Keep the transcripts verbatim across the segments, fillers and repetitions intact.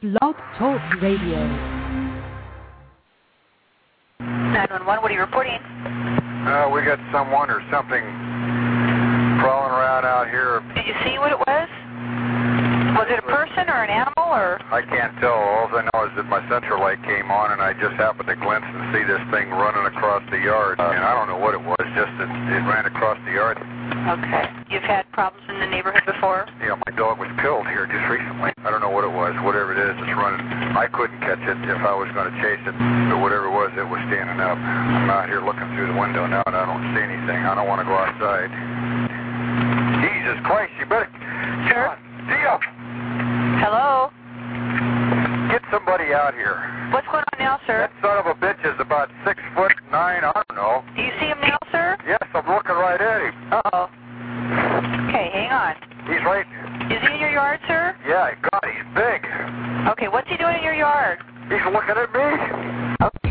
Blog Talk Radio. nine one one, what are you reporting? Uh, we got someone or something crawling around out here. Did you see what it was? Was it a person or an animal or? I can't tell. All I know is that my central light came on and I just happened to glimpse and see this thing running across the yard. And I don't know what it was, just that it ran across the yard. Okay. You've had problems in the neighborhood before? Yeah, my dog was killed here just recently. I don't know what it was. Whatever it is, it's running. I couldn't catch it if I was going to chase it. But whatever it was, it was standing up. I'm out here looking through the window now and I don't see anything. I don't want to go outside. Jesus Christ, you better... Sure. Dio! Hello? Get somebody out here. What's going on now, sir? That son of a bitch is about six foot nine, I don't know. Do you see him now, sir? Yes, I'm looking right at him. Uh-oh. Okay, hang on. He's right. Is he in your yard, sir? Yeah, God, he's big. Okay, what's he doing in your yard? He's looking at me. Okay.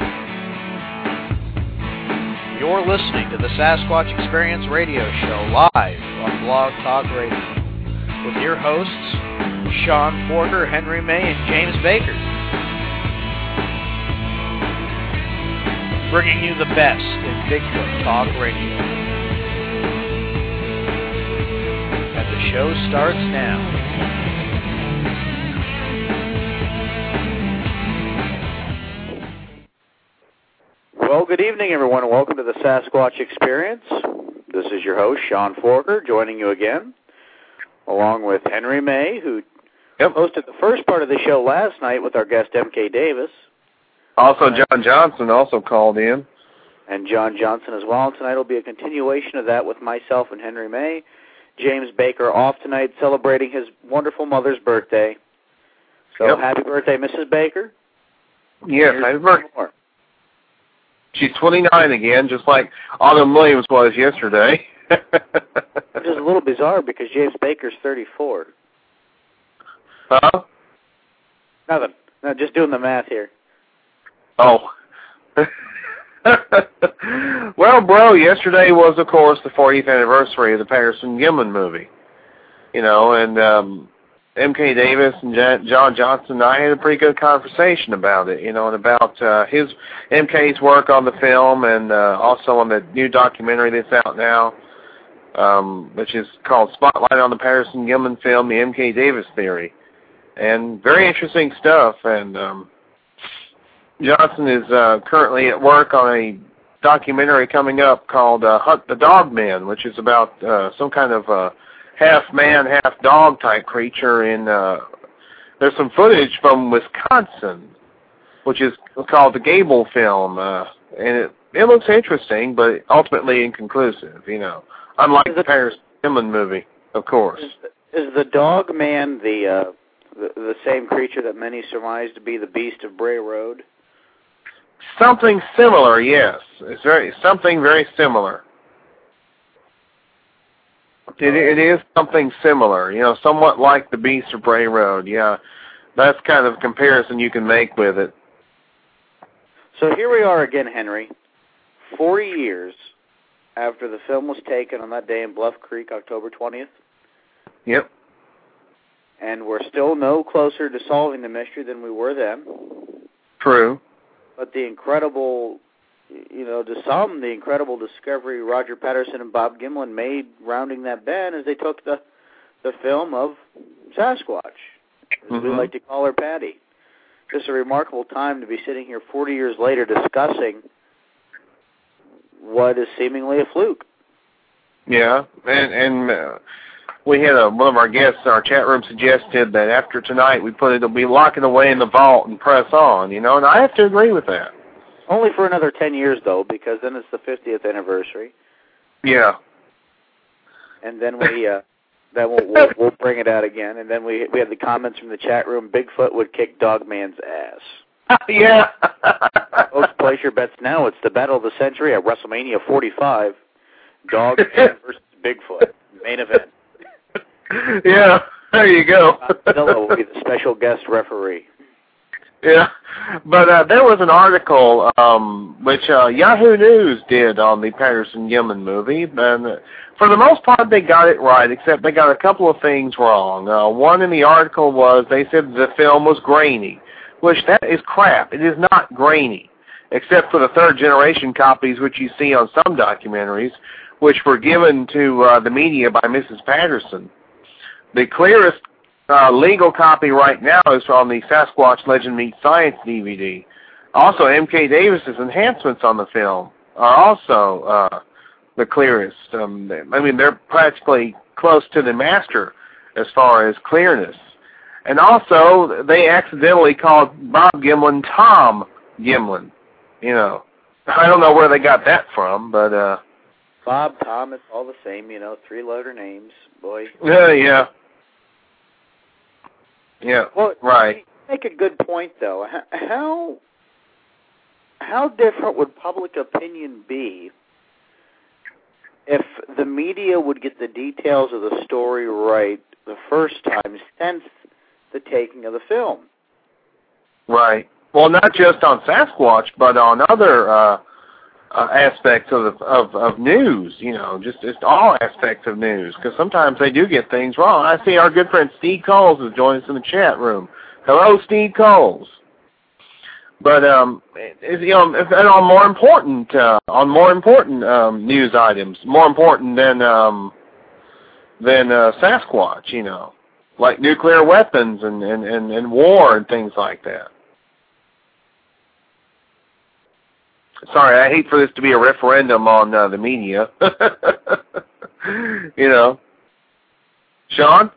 You're listening to the Sasquatch Experience Radio Show live on Blog Talk Radio with your hosts, Sean Forker, Henry May, and James Baker. Bringing you the best in Bigfoot Talk Radio. And the show starts now. Well, good evening, everyone, and welcome to the Sasquatch Experience. This is your host, Sean Forker, joining you again, along with Henry May, who yep. hosted the first part of the show last night with our guest, M K Davis. Also, John Johnson also called in. And John Johnson as well. Tonight will be a continuation of that with myself and Henry May. James Baker off tonight, celebrating his wonderful mother's birthday. So yep. Happy birthday, Missus Baker. Yes, happy birthday. She's twenty-nine again, just like Autumn Williams was yesterday. Which is a little bizarre because James Baker's thirty-four. Huh? Nothing. No, just doing the math here. Oh. Well, bro, yesterday was, of course, the fortieth anniversary of the Patterson-Gimlin movie. You know, and um, M K Davis and John Johnson and I had a pretty good conversation about it, you know, and about uh, his M K's work on the film and uh, also on the new documentary that's out now, um, which is called Spotlight on the Patterson-Gimlin Film, The M K Davis Theory. And very interesting stuff, and um, Johnson is uh, currently at work on a documentary coming up called uh, Hunt the Dog Man, which is about uh, some kind of uh, half-man, half-dog type creature. In uh, there's some footage from Wisconsin, which is called the Gable film, uh, and it, it looks interesting, but ultimately inconclusive, you know, unlike the Patterson-Gimlin movie, of course. Is the, is the Dog Man the, uh, the the same creature that many surmise to be the Beast of Bray Road? Something similar, yes. It's very something very similar. It, it is something similar, you know, somewhat like the Beast of Bray Road. Yeah, that's kind of a comparison you can make with it. So here we are again, Henry, forty years after the film was taken on that day in Bluff Creek, October twentieth. Yep. And we're still no closer to solving the mystery than we were then. True. But the incredible, you know, to some, the incredible discovery Roger Patterson and Bob Gimlin made rounding that bend is they took the the film of Sasquatch, as mm-hmm. we like to call her Patty. Just a remarkable time to be sitting here forty years later discussing what is seemingly a fluke. Yeah, and, and uh, we had a, one of our guests in our chat room suggested that after tonight we put it, it'll be locking away in the vault and press on, you know, and I have to agree with that. Only for another ten years, though, because then it's the fiftieth anniversary. Yeah. And then we, uh, then we'll, we'll, we'll bring it out again. And then we we had the comments from the chat room, Bigfoot would kick Dogman's ass. Yeah. Folks, place your bets now. It's the battle of the century at WrestleMania forty-five. Dogman versus Bigfoot. Main event. Yeah, there you go. Godzilla will be the special guest referee. Yeah, but uh, there was an article um, which uh, Yahoo News did on the Patterson-Gimlin movie, and uh, for the most part they got it right, except they got a couple of things wrong. Uh, one in the article was they said the film was grainy, which that is crap. It is not grainy, except for the third-generation copies which you see on some documentaries, which were given to uh, the media by Missus Patterson. The clearest Uh, legal copy right now is from the Sasquatch Legend Meets Science D V D. Also, M K Davis's enhancements on the film are also uh, the clearest. Um, I mean, they're practically close to the master as far as clearness. And also, they accidentally called Bob Gimlin Tom Gimlin. You know, I don't know where they got that from, but uh, Bob, Tom, it's all the same. You know, three-letter names, boy. Yeah, yeah. Yeah, well, right. You make a good point, though. How how different would public opinion be if the media would get the details of the story right the first time since the taking of the film? Right. Well, not just on Sasquatch, but on other uh, uh, aspects of, the, of of news. You know, just just all aspects of news, because sometimes they do get things wrong. I see our good friend Steve Coles is joining us in the chat room. Hello, Steve Coles. But um, it, you know, if, and on more important uh, on more important um, news items, more important than um, than uh, Sasquatch. You know, like nuclear weapons and, and, and, and war and things like that. Sorry, I hate for this to be a referendum on uh, the media. You know. Sean?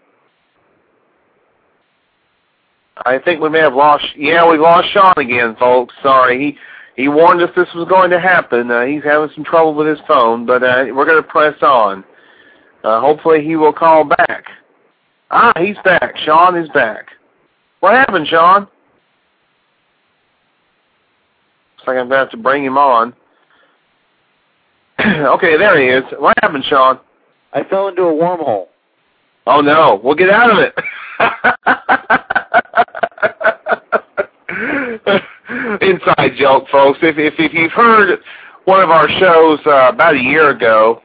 I think we may have lost... Yeah, we lost Sean again, folks. Sorry. He he warned us this was going to happen. Uh, he's having some trouble with his phone, but uh, we're going to press on. Uh, hopefully he will call back. Ah, he's back. Sean is back. What happened, Sean? Looks like I'm going to have to bring him on. Okay, there he is. What happened, Sean? I fell into a wormhole. Oh, no. We'll get out of it. Inside joke, folks. If, if, if you've heard one of our shows uh, about a year ago,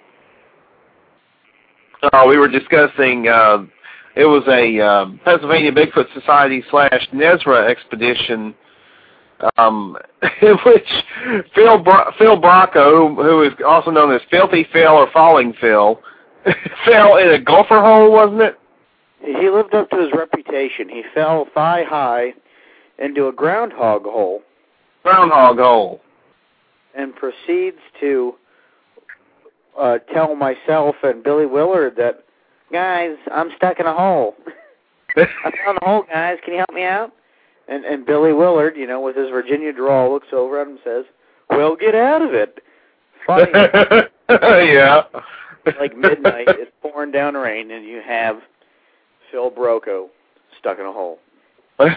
uh, we were discussing, uh, it was a uh, Pennsylvania Bigfoot Society slash Nezra expedition, Um, in which Phil Bro- Phil Bracco, who, who is also known as Filthy Phil or Falling Phil, fell in a gopher hole, wasn't it? He lived up to his reputation. He fell thigh high into a groundhog hole. Groundhog hole. And proceeds to uh, tell myself and Billy Willard that, guys, I'm stuck in a hole. I found the hole, guys. Can you help me out? And and Billy Willard, you know, with his Virginia drawl, looks over at him and says, well, get out of it. Funny. Yeah. Like midnight, it's pouring down rain, and you have Phil Bracco stuck in a hole. uh,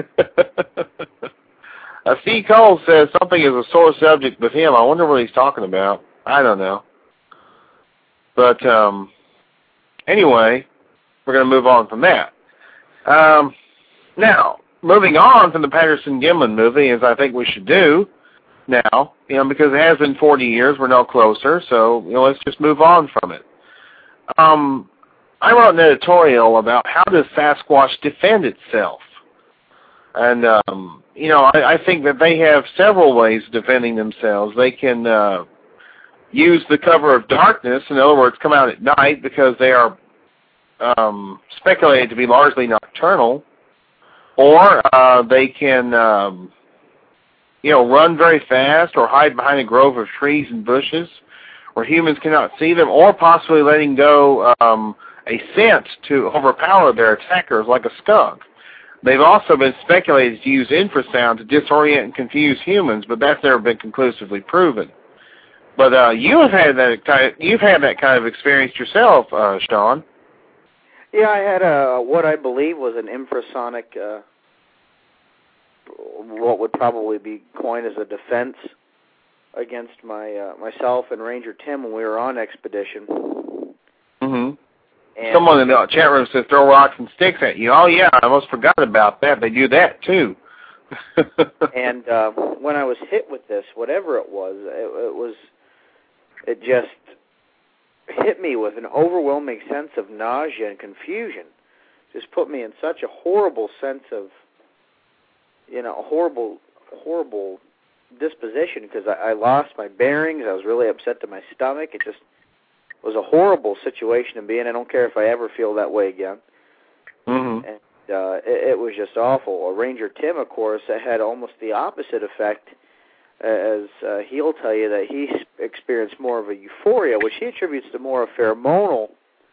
Steve Cole says something is a sore subject with him. I wonder what he's talking about. I don't know. But um, anyway, we're going to move on from that. Um, now, moving on from the Patterson-Gimlin movie, as I think we should do now, you know, because it has been forty years, we're no closer, so, you know, let's just move on from it. Um, I wrote an editorial about how does Sasquatch defend itself. And, um, you know, I, I think that they have several ways of defending themselves. They can uh, use the cover of darkness, in other words, come out at night because they are um, speculated to be largely nocturnal. Or uh, they can, um, you know, run very fast or hide behind a grove of trees and bushes where humans cannot see them, or possibly letting go um, a scent to overpower their attackers like a skunk. They've also been speculated to use infrasound to disorient and confuse humans, but that's never been conclusively proven. But uh, you have had that kind of, you've had that kind of experience yourself, uh, Sean. Yeah, I had a what I believe was an infrasonic, uh, what would probably be coined as a defense against my uh, myself and Ranger Tim when we were on expedition. Mm-hmm. And someone in the chat room says throw rocks and sticks at you. Oh, yeah, I almost forgot about that. They do that, too. And uh, when I was hit with this, whatever it was, it, it was, it just hit me with an overwhelming sense of nausea and confusion. Just put me in such a horrible sense of, you know, a horrible, horrible disposition because I, I lost my bearings. I was really upset to my stomach. It just was a horrible situation to be in. I don't care if I ever feel that way again. Mm-hmm. And uh, it, it was just awful. Ranger Tim, of course, had almost the opposite effect, as uh, he'll tell you that he experienced more of a euphoria, which he attributes to more a pheromonal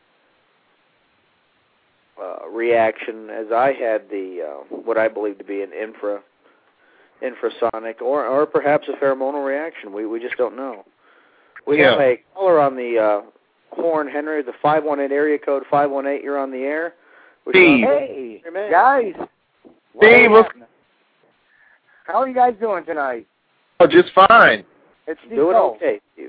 uh, reaction, as I had the uh, what I believe to be an infra infrasonic, or or perhaps a pheromonal reaction. We we just don't know. We yeah. have a caller on the uh, horn, Henry, the five one eight area code five one eight. You're on the air. Steve. Hey, guys. Steve, what's... How are you guys doing tonight? Oh, just fine. It's Steve Doing Cole. okay, Steve.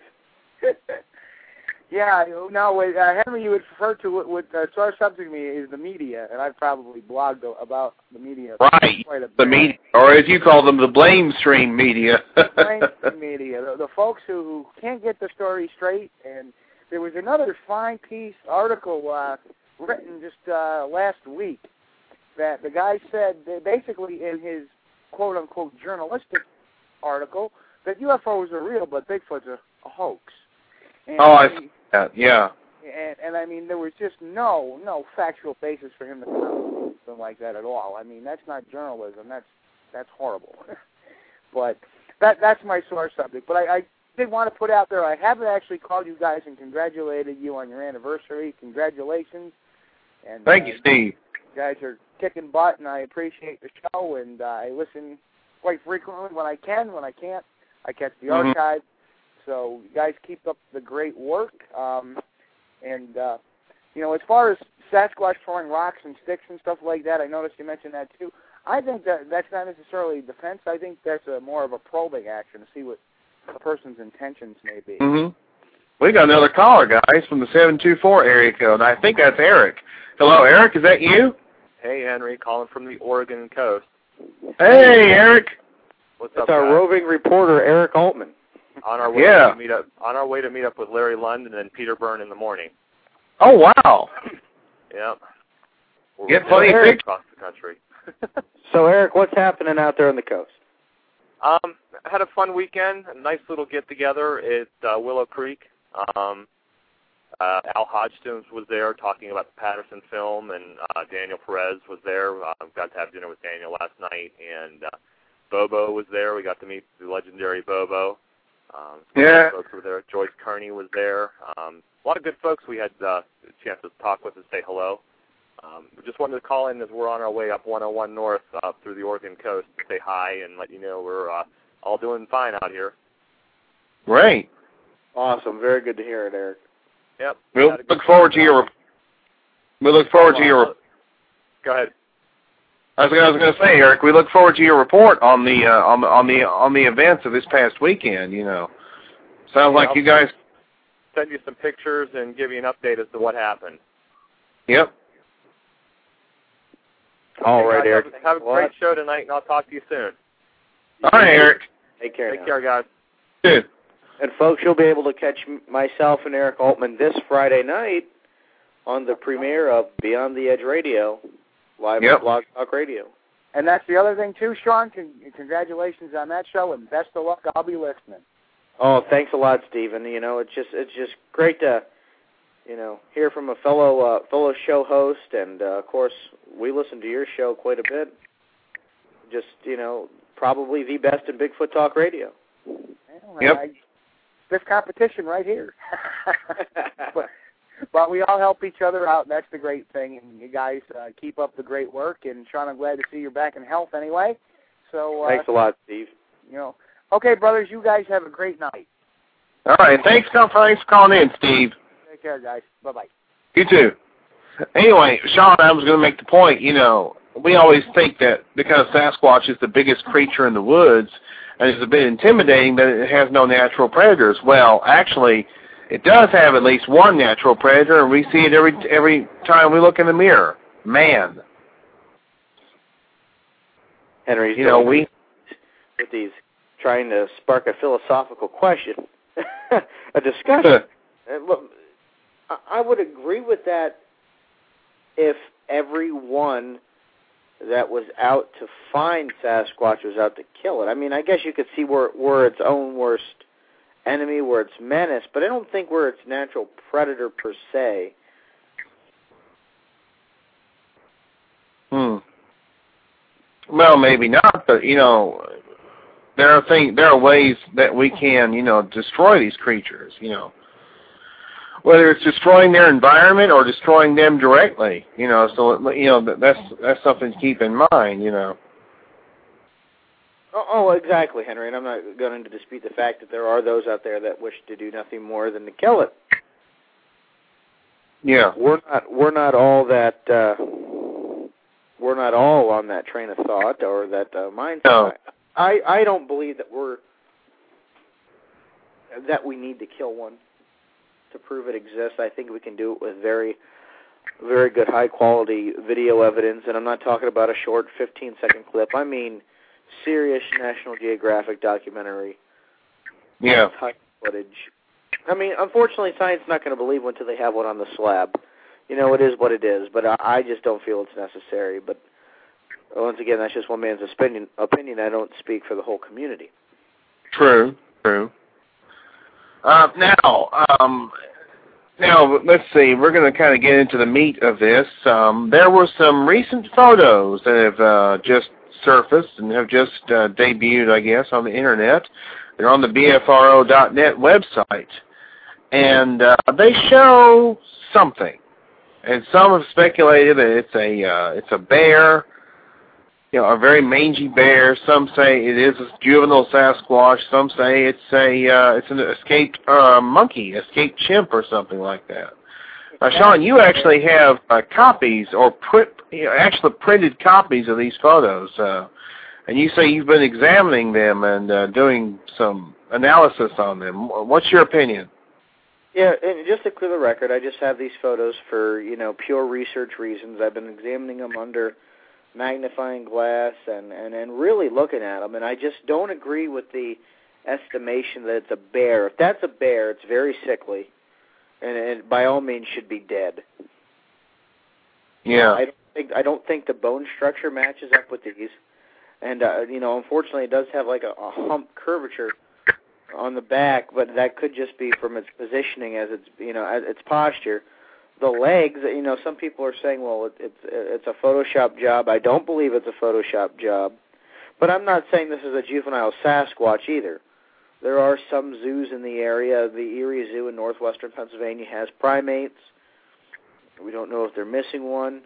Yeah, no, uh, Henry, you would refer to what, what uh, so our subject to me is the media, and I've probably blogged about the media. Right, quite a the bit. media, or as you call them, the blame stream media. Mainstream media, the, the folks who, who can't get the story straight. And there was another fine piece article uh, written just uh, last week that the guy said that basically in his quote-unquote journalistic article that U F Os are real, but Bigfoot's a, a hoax. And oh, I see that, yeah. And, and, I mean, there was just no no factual basis for him to come out with something like that at all. I mean, that's not journalism. That's that's horrible. But that that's my sore subject. But I, I did want to put out there, I haven't actually called you guys and congratulated you on your anniversary. Congratulations. And Thank uh, you, Steve. You guys are kicking butt, and I appreciate the show, and uh, I listen quite frequently when I can. When I can't, I catch the mm-hmm. archive. So you guys keep up the great work. Um, and, uh, you know, as far as Sasquatch throwing rocks and sticks and stuff like that, I noticed you mentioned that too. I think that that's not necessarily defense. I think that's a, more of a probing action to see what the person's intentions may be. Mm-hmm. We got another caller, guys, from the seven two four area code. I think that's Eric. Hello, Eric, is that you? Hey, Henry, calling from the Oregon coast. Hey, Eric. What's That's up, our guys? roving reporter, Eric Altman. On our way Yeah. to meet up. On our way to meet up with Larry London and Peter Byrne in the morning. Oh, wow. Yep. We're Get plenty of going pictures. across the country. So, Eric, what's happening out there on the coast? Um, had a fun weekend. A nice little get together at uh, Willow Creek. Um, uh, Al Hodgson was there talking about the Patterson film, and uh, Daniel Perez was there. Uh, got to have dinner with Daniel last night, and uh, Bobo was there. We got to meet the legendary Bobo. Um, Yeah. Folks were there. Joyce Kearney was there. Um, a lot of good folks we had uh, a chance to talk with and say hello. Um, we just wanted to call in as we're on our way up one oh one North up through the Oregon coast to say hi and let you know we're uh, all doing fine out here. Great. Awesome. Very good to hear it, Eric. Yep. We'll Had a good look forward to time. your. We look forward to your. Go ahead. I was, I was going to say, Eric, we look forward to your report on the uh, on the on the on the events of this past weekend. You know, sounds Yeah, like I'll you guys. send you some pictures and give you an update as to what happened. Yep. All Okay, right, guys, Eric. Have, have a great show tonight, and I'll talk to you soon. All right, Eric. Take care. Take now. care, guys. Good. And folks, you'll be able to catch m- myself and Eric Altman this Friday night on the premiere of Beyond the Edge Radio, live Yep. on Blog Talk Radio. And that's the other thing, too, Sean. Con- congratulations on that show, and best of luck. I'll be listening. Oh, thanks a lot, Stephen. You know, it's just it's just great to, you know, hear from a fellow uh, fellow show host, and uh, of course, we listen to your show quite a bit. Just, you know, probably the best in Bigfoot Talk Radio. Well, Yep. I, this competition right here. but, but we all help each other out, and that's the great thing. And you guys uh, keep up the great work. And, Sean, I'm glad to see you're back in health anyway. So uh, Thanks a lot, Steve. You know, okay, brothers, you guys have a great night. All right. Thanks, thanks for calling in, Steve. Take care, guys. Bye-bye. You too. Anyway, Sean, I was going to make the point, you know, we always think that because Sasquatch is the biggest creature in the woods and is a bit intimidating, that it has no natural predators. Well, actually, it does have at least one natural predator, and we see it every every time we look in the mirror. Man. Henry's you know, we with these trying to spark a philosophical question, a discussion. And look, I would agree with that if everyone that was out to find Sasquatch was out to kill it. I mean, I guess you could see where we're its own worst enemy, where its menace, but I don't think we're its natural predator per se. Hmm. Well, maybe not, but you know, there are things, there are ways that we can, you know, destroy these creatures. You know, whether it's destroying their environment or destroying them directly. You know, so you know that's that's something to keep in mind. You know. Oh, oh, exactly, Henry, and I'm not going to dispute the fact that there are those out there that wish to do nothing more than to kill it. Yeah. We're not. We're not all that. Uh, we're not all on that train of thought or that uh, mindset. No. I, I don't believe that we're that we need to kill one to prove it exists. I think we can do it with very, very good, high quality video evidence, and I'm not talking about a short fifteen second clip. I mean, serious National Geographic documentary. Yeah. Type footage. I mean, unfortunately, science is not going to believe one until they have one on the slab. You know, it is what it is, but I, I just don't feel it's necessary. But once again, that's just one man's opinion. Opinion. I don't speak for the whole community. True. True. Uh, now, um, now let's see. We're going to kind of get into the meat of this. Um, there were some recent photos that have uh, just surfaced and have just uh, debuted, I guess, on the internet. They're on the B F R O dot net website, and uh, they show something. And some have speculated that it's a uh, it's a bear, you know, a very mangy bear. Some say it is a juvenile Sasquatch. Some say it's a uh, it's an escaped uh, monkey, escaped chimp, or something like that. Now, Sean, you actually have uh, copies or print, you know, actually printed copies of these photos, uh, and you say you've been examining them and uh, doing some analysis on them. What's your opinion? Yeah, and just to clear the record, I just have these photos for, you know, pure research reasons. I've been examining them under magnifying glass and, and, and really looking at them, and I just don't agree with the estimation that it's a bear. If that's a bear, it's very sickly, and it by all means should be dead. Yeah. I don't think I don't think the bone structure matches up with these, and uh, you know, unfortunately, it does have like a, a hump curvature on the back, but that could just be from its positioning as its, you know, as its posture. The legs, you know, some people are saying, well, it, it's it's a Photoshop job. I don't believe it's a Photoshop job, but I'm not saying this is a juvenile Sasquatch either. There are some zoos in the area. The Erie Zoo in northwestern Pennsylvania has primates. We don't know if they're missing one,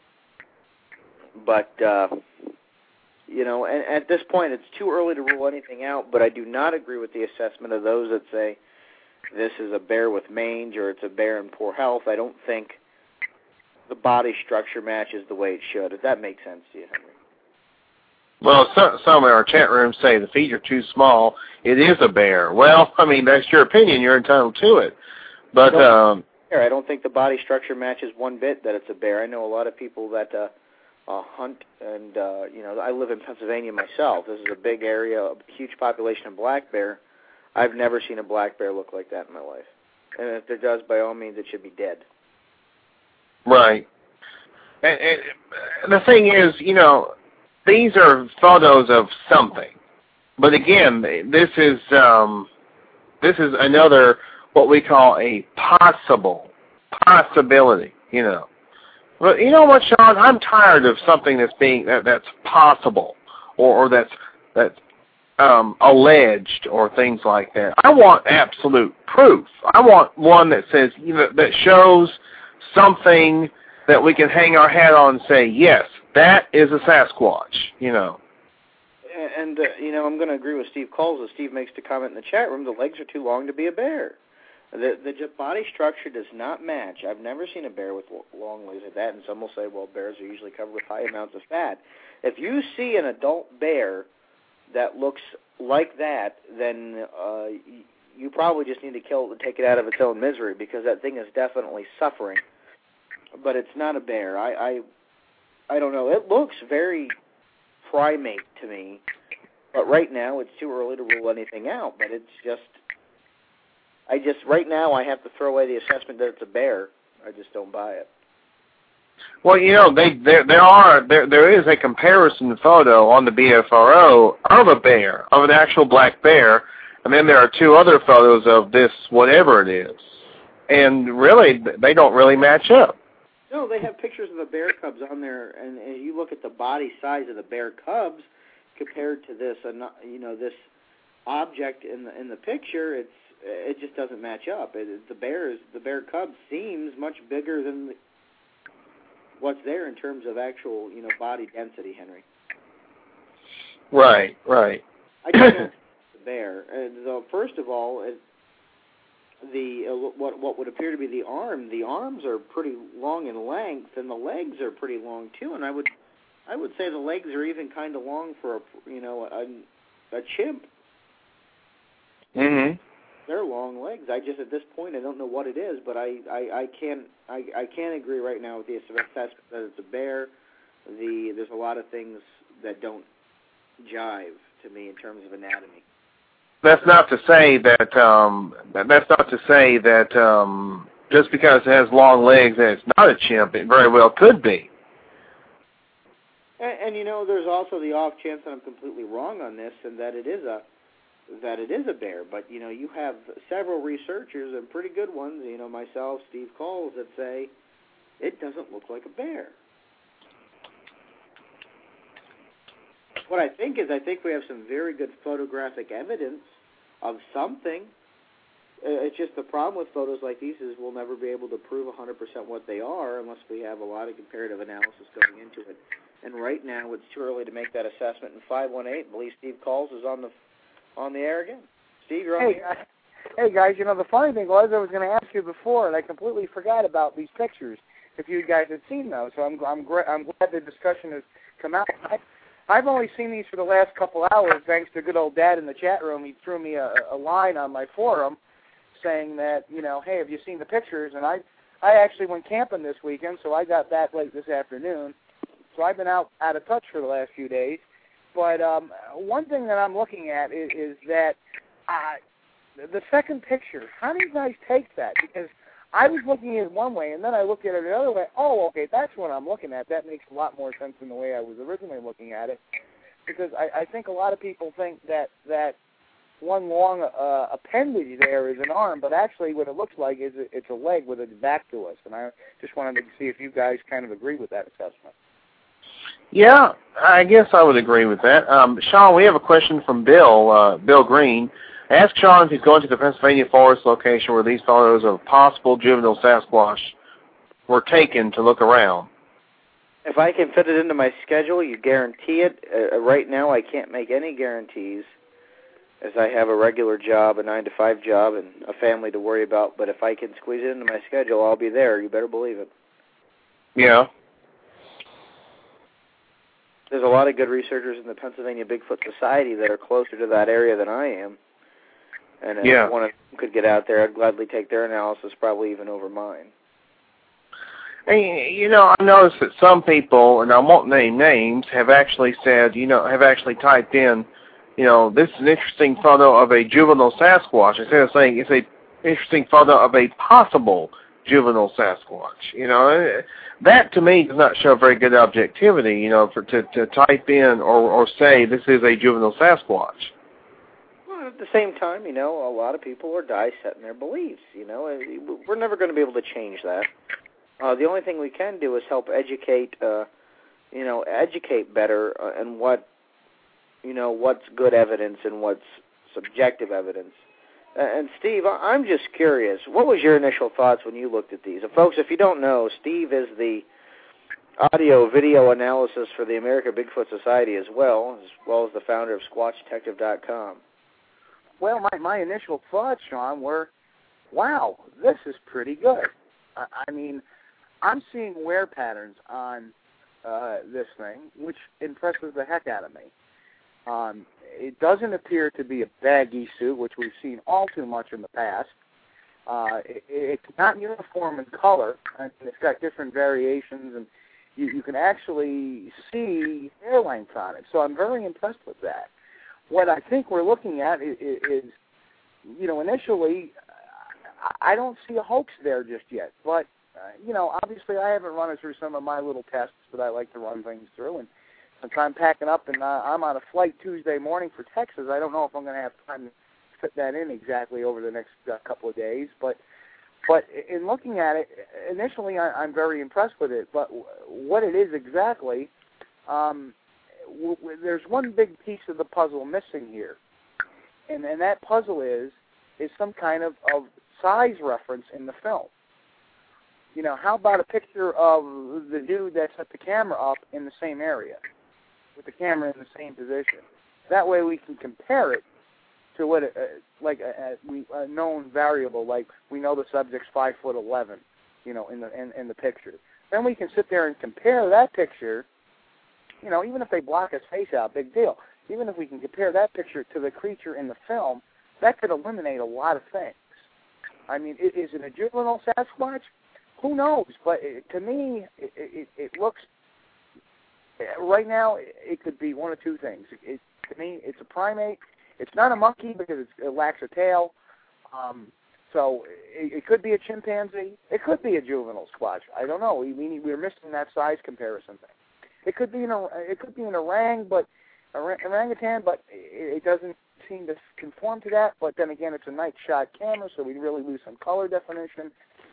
but uh, you know, and at this point, it's too early to rule anything out, but I do not agree with the assessment of those that say this is a bear with mange or it's a bear in poor health. I don't think the body structure matches the way it should, if that makes sense to you, Henry. Well, some, some in our chat room say the feet are too small. It is a bear. Well, I mean, that's your opinion. You're entitled to it. But um, I don't think the body structure matches one bit that it's a bear. I know a lot of people that uh, uh, hunt, and, uh, you know, I live in Pennsylvania myself. This is a big area, a huge population of black bear. I've never seen a black bear look like that in my life. And if there does, by all means, it should be dead. Right. And, and the thing is, you know, these are photos of something. But again, this is um, this is another, what we call a possible possibility, you know. But you know what, Sean? I'm tired of something that's being that, that's possible or, or that's that's um, alleged or things like that. I want absolute proof. I want one that says, you know, that shows something that we can hang our hat on and say, yes, that is a Sasquatch. You know. And uh, you know, I'm going to agree with Steve Coles. As Steve makes the comment in the chat room, the legs are too long to be a bear. The, the body structure does not match. I've never seen a bear with long legs like that, and some will say, well, bears are usually covered with high amounts of fat. If you see an adult bear that looks like that, then uh, you probably just need to kill it and take it out of its own misery, because that thing is definitely suffering. But it's not a bear. I, I, I don't know. It looks very primate to me. But right now, it's too early to rule anything out. But it's just, I just, right now, I have to throw away the assessment that it's a bear. I just don't buy it. Well, you know, they there there are there there is a comparison photo on the B F R O of a bear, of an actual black bear, and then there are two other photos of this whatever it is, and really they don't really match up. No, they have pictures of the bear cubs on there, and, and you look at the body size of the bear cubs compared to this, you know, this object in the in the picture. It's it just doesn't match up. It, the bears, the bear cub seems much bigger than the, what's there in terms of actual, you know, body density, Henry. Right, right. I just don't the bear. And so, first of all, it, the uh, what what would appear to be the arm, the arms are pretty long in length, and the legs are pretty long too. And I would, I would say the legs are even kind of long for a, you know, a, a chimp. Mm-hmm. They're long legs. I just, at this point, I don't know what it is, but I, I, I can't I, I can't agree right now with the assessment that it's a bear. The there's a lot of things that don't jive to me in terms of anatomy. That's not to say that um, that's not to say that um, just because it has long legs and it's not a chimp, it very well could be. And, and you know, there's also the off chance that I'm completely wrong on this, and that it is a that it is a bear. But you know, you have several researchers and pretty good ones, you know, myself, Steve Coles, that say it doesn't look like a bear. What I think is, I think we have some very good photographic evidence of something. It's just the problem with photos like these is we'll never be able to prove one hundred percent what they are unless we have a lot of comparative analysis going into it. And right now, it's too early to make that assessment. And five one eight, I believe Steve Coles is on the on the air again. Steve, you're on hey, the air. Hey, guys, you know, the funny thing was I was going to ask you before, and I completely forgot about these pictures, if you guys had seen those. So I'm, I'm, gra- I'm glad the discussion has come out. I, I've only seen these for the last couple hours, thanks to good old Dad in the chat room. He threw me a, a line on my forum saying that, you know, hey, have you seen the pictures? And I I actually went camping this weekend, so I got back late this afternoon. So I've been out, out of touch for the last few days. But um, one thing that I'm looking at is, is that uh, the second picture, how do you guys take that? Because I was looking at it one way, and then I looked at it the other way. Oh, okay, that's what I'm looking at. That makes a lot more sense than the way I was originally looking at it. Because I, I think a lot of people think that that one long uh, appendage there is an arm, but actually what it looks like is it's a leg with its back to us. And I just wanted to see if you guys kind of agree with that assessment. Yeah, I guess I would agree with that. Um, Sean, we have a question from Bill, uh, Bill Green. Ask Sean if he's going to the Pennsylvania forest location where these photos of possible juvenile Sasquatch were taken to look around. If I can fit it into my schedule, you guarantee it. Uh, right now, I can't make any guarantees, as I have a regular job, a nine to five job, and a family to worry about. But if I can squeeze it into my schedule, I'll be there. You better believe it. Yeah. There's a lot of good researchers in the Pennsylvania Bigfoot Society that are closer to that area than I am. And if yeah. one of them could get out there, I'd gladly take their analysis, probably even over mine. Hey, you know, I noticed that some people, and I won't name names, have actually said, you know, have actually typed in, you know, this is an interesting photo of a juvenile Sasquatch, instead of saying it's an interesting photo of a possible juvenile Sasquatch. You know, that to me does not show very good objectivity, you know, for to, to type in or, or say this is a juvenile Sasquatch. Well, at the same time, you know, a lot of people are die-set in their beliefs, you know. We're never going to be able to change that. Uh, the only thing we can do is help educate, uh, you know, educate better uh, in what, you know, what's good evidence and what's subjective evidence. And, Steve, I'm just curious, what was your initial thoughts when you looked at these? And folks, if you don't know, Steve is the audio-video analysis for the American Bigfoot Society as well, as well as the founder of Squatch Detective dot com. Well, my, my initial thoughts, Sean, were, wow, this is pretty good. I, I mean, I'm seeing wear patterns on uh, this thing, which impresses the heck out of me. Um, it doesn't appear to be a baggy suit, which we've seen all too much in the past. Uh, it, it's not uniform in color. I mean, it's got different variations, and you, you can actually see hair length on it. So I'm very impressed with that. What I think we're looking at is, is you know, initially, I don't see a hoax there just yet. But, uh, you know, obviously I haven't run it through some of my little tests that I like to run things through. And since I'm packing up and uh, I'm on a flight Tuesday morning for Texas, I don't know if I'm going to have time to fit that in exactly over the next uh, couple of days. But but in looking at it, initially I, I'm very impressed with it. But w- what it is exactly, um, w- w- there's one big piece of the puzzle missing here. And, and that puzzle is is some kind of, of size reference in the film. You know, how about a picture of the dude that set the camera up in the same area, with the camera in the same position? That way we can compare it to what, it, uh, like a, a, a known variable, like we know the subject's five foot eleven, you know, in the in, in the picture. Then we can sit there and compare that picture. You know, even if they block his face out, big deal. Even if we can compare that picture to the creature in the film, that could eliminate a lot of things. I mean, is, is it a juvenile Sasquatch? Who knows? But it, to me, it, it, it looks, right now, it could be one of two things. It, to me, it's a primate. It's not a monkey because it's, it lacks a tail. Um, so it, it could be a chimpanzee. It could be a juvenile squatch. I don't know. We, we, we're missing that size comparison thing. It could be an, it could be an orang, but orangutan, but it, it doesn't seem to conform to that. But then again, it's a night shot camera, so we really lose some color definition.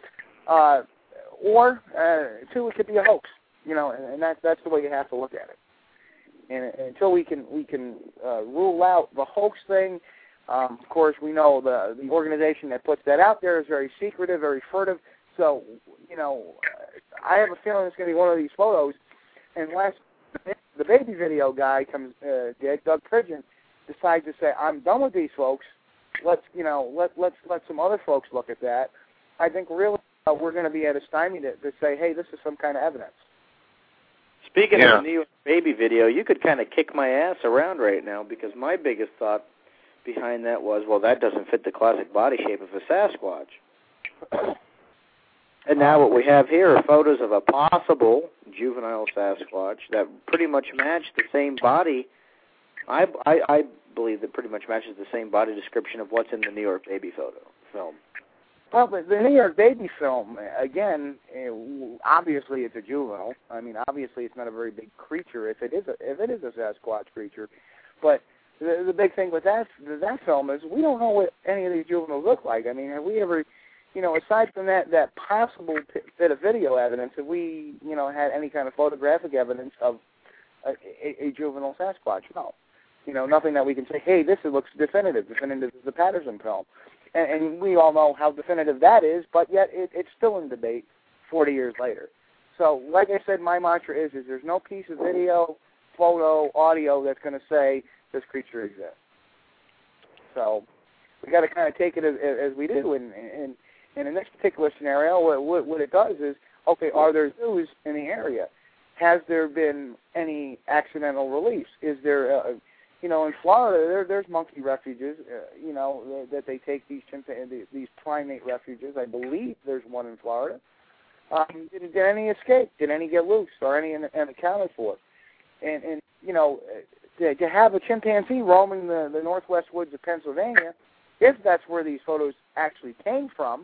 Uh, or uh, two, it could be a hoax, you know, and, and that, that's the way you have to look at it. And, and until we can we can uh, rule out the hoax thing, um, of course, we know the the organization that puts that out there is very secretive, very furtive. So, you know, I have a feeling it's going to be one of these photos. And last, the baby video guy comes, uh, Doug Pridgeon, decides to say, "I'm done with these folks. Let's, you know, let let's let some other folks look at that." I think really uh, we're going to be at a stymie to, to say, "Hey, this is some kind of evidence." Speaking yeah. of the New York baby video, you could kind of kick my ass around right now because my biggest thought behind that was, well, that doesn't fit the classic body shape of a Sasquatch. And now what we have here are photos of a possible juvenile Sasquatch that pretty much match the same body. I, I, I believe that pretty much matches the same body description of what's in the New York baby photo film. Well, the, the New York baby film, again, uh, obviously it's a juvenile. I mean, obviously it's not a very big creature if it is a, if it is a Sasquatch creature. But the, the big thing with that that film is we don't know what any of these juveniles look like. I mean, have we ever, you know, aside from that, that possible bit of video evidence, have we, you know, had any kind of photographic evidence of a, a, a juvenile Sasquatch? No. You know, nothing that we can say, hey, this looks definitive. Definitive is the Patterson film. And, and we all know how definitive that is, but yet it, it's still in debate forty years later. So, like I said, my mantra is, is there's no piece of video, photo, audio that's going to say this creature exists. So we got to kind of take it as, as we do. And, and, and in this particular scenario, what, what it does is, okay, are there zoos in the area? Has there been any accidental release? Is there a... You know, in Florida, there, there's monkey refuges, uh, you know, that they take these chimpanzee, these primate refuges. I believe there's one in Florida. Um, did, did any escape? Did any get loose or any unaccounted for? And, and you know, to, to have a chimpanzee roaming the, the northwest woods of Pennsylvania, if that's where these photos actually came from,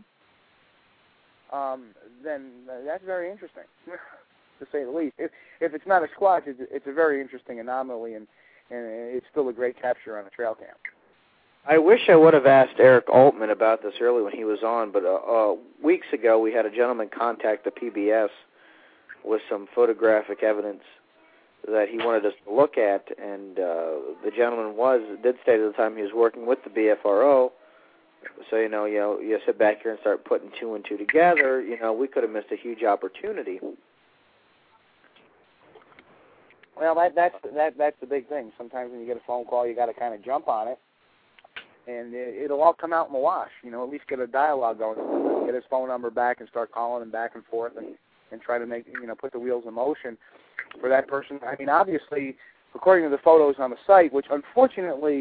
um, then that's very interesting, to say the least. If, if it's not a squatch, it's, it's a very interesting anomaly, and and it's still a great capture on a trail cam. I wish I would have asked Eric Altman about this early when he was on, but uh, uh, weeks ago we had a gentleman contact the P B S with some photographic evidence that he wanted us to look at, and uh, the gentleman was did state at the time he was working with the B F R O. So you know, you know, you sit back here and start putting two and two together. You know, we could have missed a huge opportunity. Well, that, that's that that's the big thing. Sometimes when you get a phone call, you got to kind of jump on it, and it, it'll all come out in the wash. You know, at least get a dialogue going. Get his phone number back and start calling him back and forth, and, and try to make you know put the wheels in motion for that person. I mean, obviously, according to the photos on the site, which unfortunately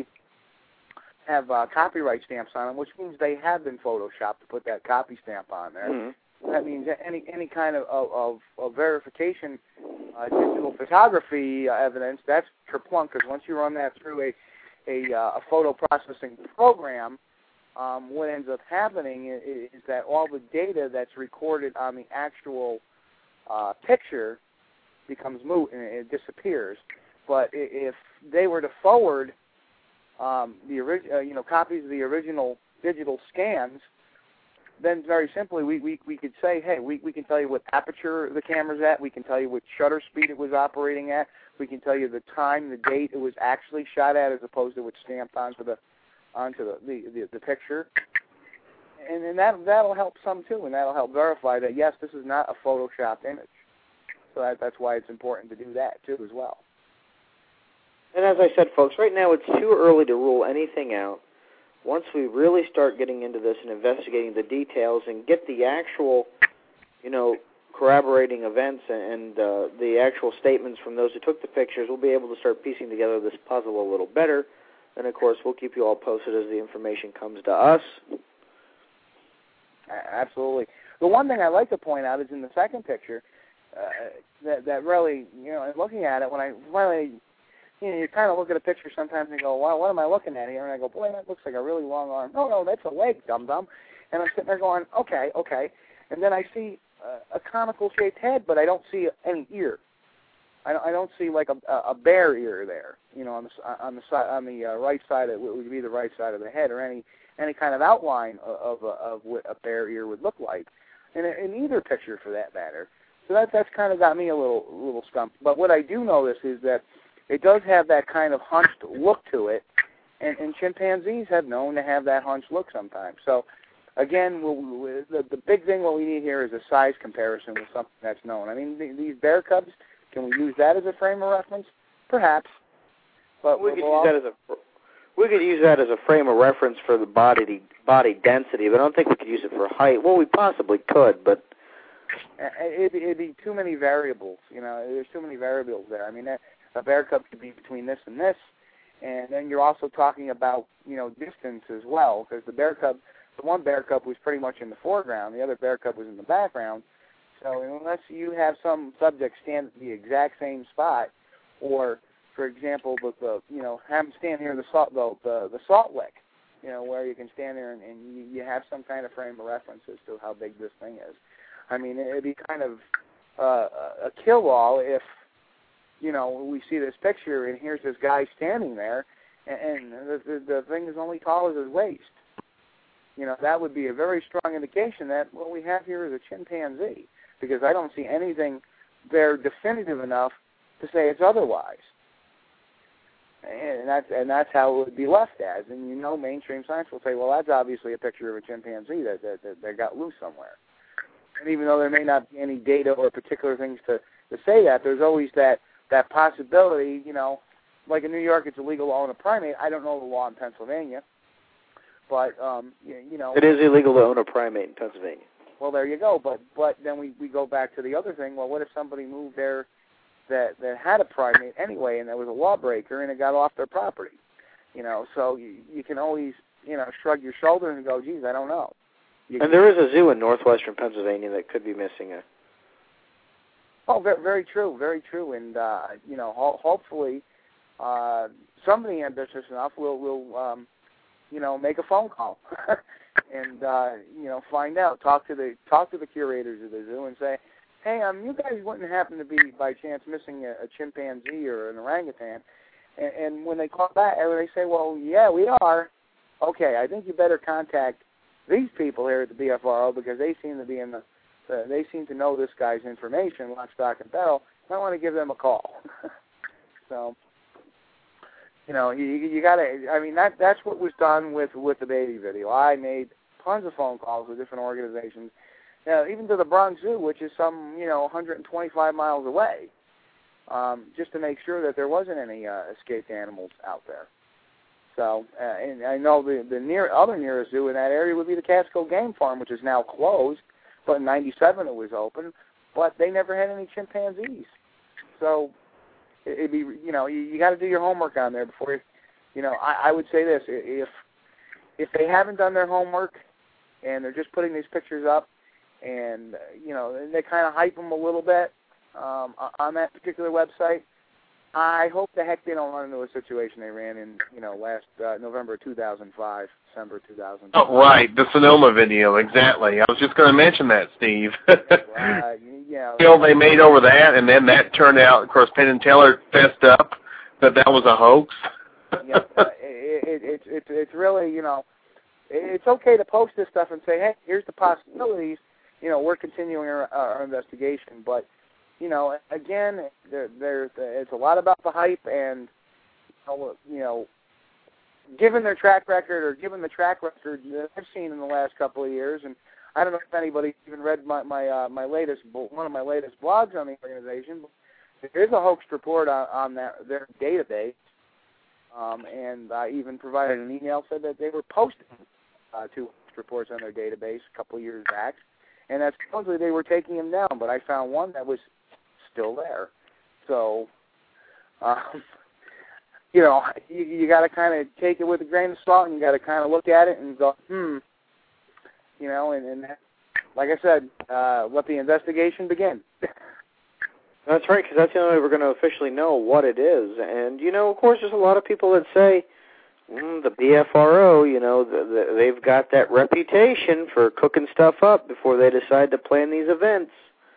have uh, copyright stamps on them, which means they have been photoshopped to put that copy stamp on there. Mm-hmm. that means any any kind of of, of verification, uh, digital photography uh, evidence, that's kerplunk, because once you run that through a a, uh, a photo processing program, um, what ends up happening is, is that all the data that's recorded on the actual uh, picture becomes moot and it disappears. But if they were to forward um, the orig- uh, you know copies of the original digital scans, then very simply we, we, we could say, hey, we, we can tell you what aperture the camera's at, we can tell you what shutter speed it was operating at, we can tell you the time, the date it was actually shot at, as opposed to what's stamped onto the onto the, the, the, the picture. And then that that'll help some too, and that'll help verify that yes, this is not a photoshopped image. So that, that's why it's important to do that too as well. And as I said, folks, right now it's too early to rule anything out. Once we really start getting into this and investigating the details and get the actual, you know, corroborating events and uh, the actual statements from those who took the pictures, we'll be able to start piecing together this puzzle a little better. And, of course, we'll keep you all posted as the information comes to us. Absolutely. The one thing I'd like to point out is in the second picture uh, that, that really, you know, looking at it, when I finally... You know, you kind of look at a picture sometimes and go, wow, what am I looking at here? And I go, boy, that looks like a really long arm. No, no, that's a leg, dum-dum. And I'm sitting there going, okay, okay. And then I see uh, a conical-shaped head, but I don't see any ear. I don't, I don't see like a, a bear ear there, you know, on the on the side on the uh, right side of what would be the right side of the head, or any any kind of outline of of, of what a bear ear would look like, in, in either picture for that matter. So that that's kind of got me a little little stumped. But what I do notice is that it does have that kind of hunched look to it, and, and chimpanzees have known to have that hunched look sometimes. So, again, we'll, we'll, the, the big thing what we need here is a size comparison with something that's known. I mean, the, these bear cubs, can we use that as a frame of reference? Perhaps. But we could we'll use that as a we could use that as a frame of reference for the body body density, but I don't think we could use it for height. Well, we possibly could, but it'd be, it'd be too many variables. You know, there's too many variables there. I mean, that. A bear cub could be between this and this, and then you're also talking about, you know, distance as well, because the bear cub, the one bear cub was pretty much in the foreground, the other bear cub was in the background. So unless you have some subject stand at the exact same spot, or, for example, the, the you know, have them stand here in the salt the, the the salt lick, you know, where you can stand there and, and you, you have some kind of frame of reference as to how big this thing is. I mean, it'd be kind of uh, a kill-all if, you know, we see this picture, and here's this guy standing there, and, and the, the, the thing is only tall as his waist. You know, that would be a very strong indication that what we have here is a chimpanzee, because I don't see anything there definitive enough to say it's otherwise. And that's, and that's how it would be left as. And, you know, mainstream science will say, well, that's obviously a picture of a chimpanzee that, that, that, that got loose somewhere. And even though there may not be any data or particular things to, to say that, there's always that that possibility, you know, like in New York it's illegal to own a primate. I don't know the law in Pennsylvania, but, um, you, you know. It is illegal to own a primate in Pennsylvania. Well, there you go, but but then we, we go back to the other thing. Well, what if somebody moved there that, that had a primate anyway, and there was a lawbreaker, and it got off their property? You know, so you, you can always, you know, shrug your shoulders and go, geez, I don't know. You, and there is a zoo in northwestern Pennsylvania that could be missing a... Oh, very, very true, very true, and uh, you know, ho- hopefully, uh, somebody ambitious enough will will um, you know, make a phone call and uh, you know, find out, talk to the talk to the curators of the zoo and say, hey, um, you guys wouldn't happen to be by chance missing a, a chimpanzee or an orangutan? And, and when they call back, when they say, well, yeah, we are. Okay, I think you better contact these people here at the B F R O because they seem to be in the Uh, they seem to know this guy's information, lock, stock, and barrel. I want to give them a call. So, you know, you, you got to. I mean, that that's what was done with with the baby video. I made tons of phone calls with different organizations, you know, even to the Bronx Zoo, which is some, you know, one hundred twenty-five miles away, um, just to make sure that there wasn't any uh, escaped animals out there. So, uh, and I know the the near other nearest zoo in that area would be the Catskill Game Farm, which is now closed. But in ninety-seven it was open, but they never had any chimpanzees. So it'd be, you know, you, you got to do your homework on there before you, you know, I, I would say this, if if they haven't done their homework and they're just putting these pictures up and uh, you know, they kind of hype them a little bit um, on that particular website. I hope the heck they don't run into a situation they ran in, you know, last uh, November two thousand five, December two thousand five. Oh, right, the Sonoma video, exactly. I was just going to mention that, Steve. uh, yeah. The deal they made over that, and then that turned out, of course, Penn and Teller fessed up that that was a hoax. Yep. uh, it, it, it, it, it's really, you know, it's okay to post this stuff and say, hey, here's the possibilities. You know, we're continuing our, our investigation, but you know, again, there, there, it's a lot about the hype, and you know, given their track record, or given the track record that I've seen in the last couple of years, and I don't know if anybody even read my my uh, my latest one of my latest blogs on the organization. But there is a hoax report on, on that, their database, um, and I even provided an email said that they were posting uh, two hoax reports on their database a couple of years back, and that supposedly they were taking them down. But I found one that was still there. So, um, you know, you, you got to kind of take it with a grain of salt, and you got to kind of look at it and go, hmm, you know, and, and like I said, uh, let the investigation begin. That's right, because that's the only way we're going to officially know what it is. And, you know, of course, there's a lot of people that say, mm, the B F R O, you know, the, the, they've got that reputation for cooking stuff up before they decide to plan these events.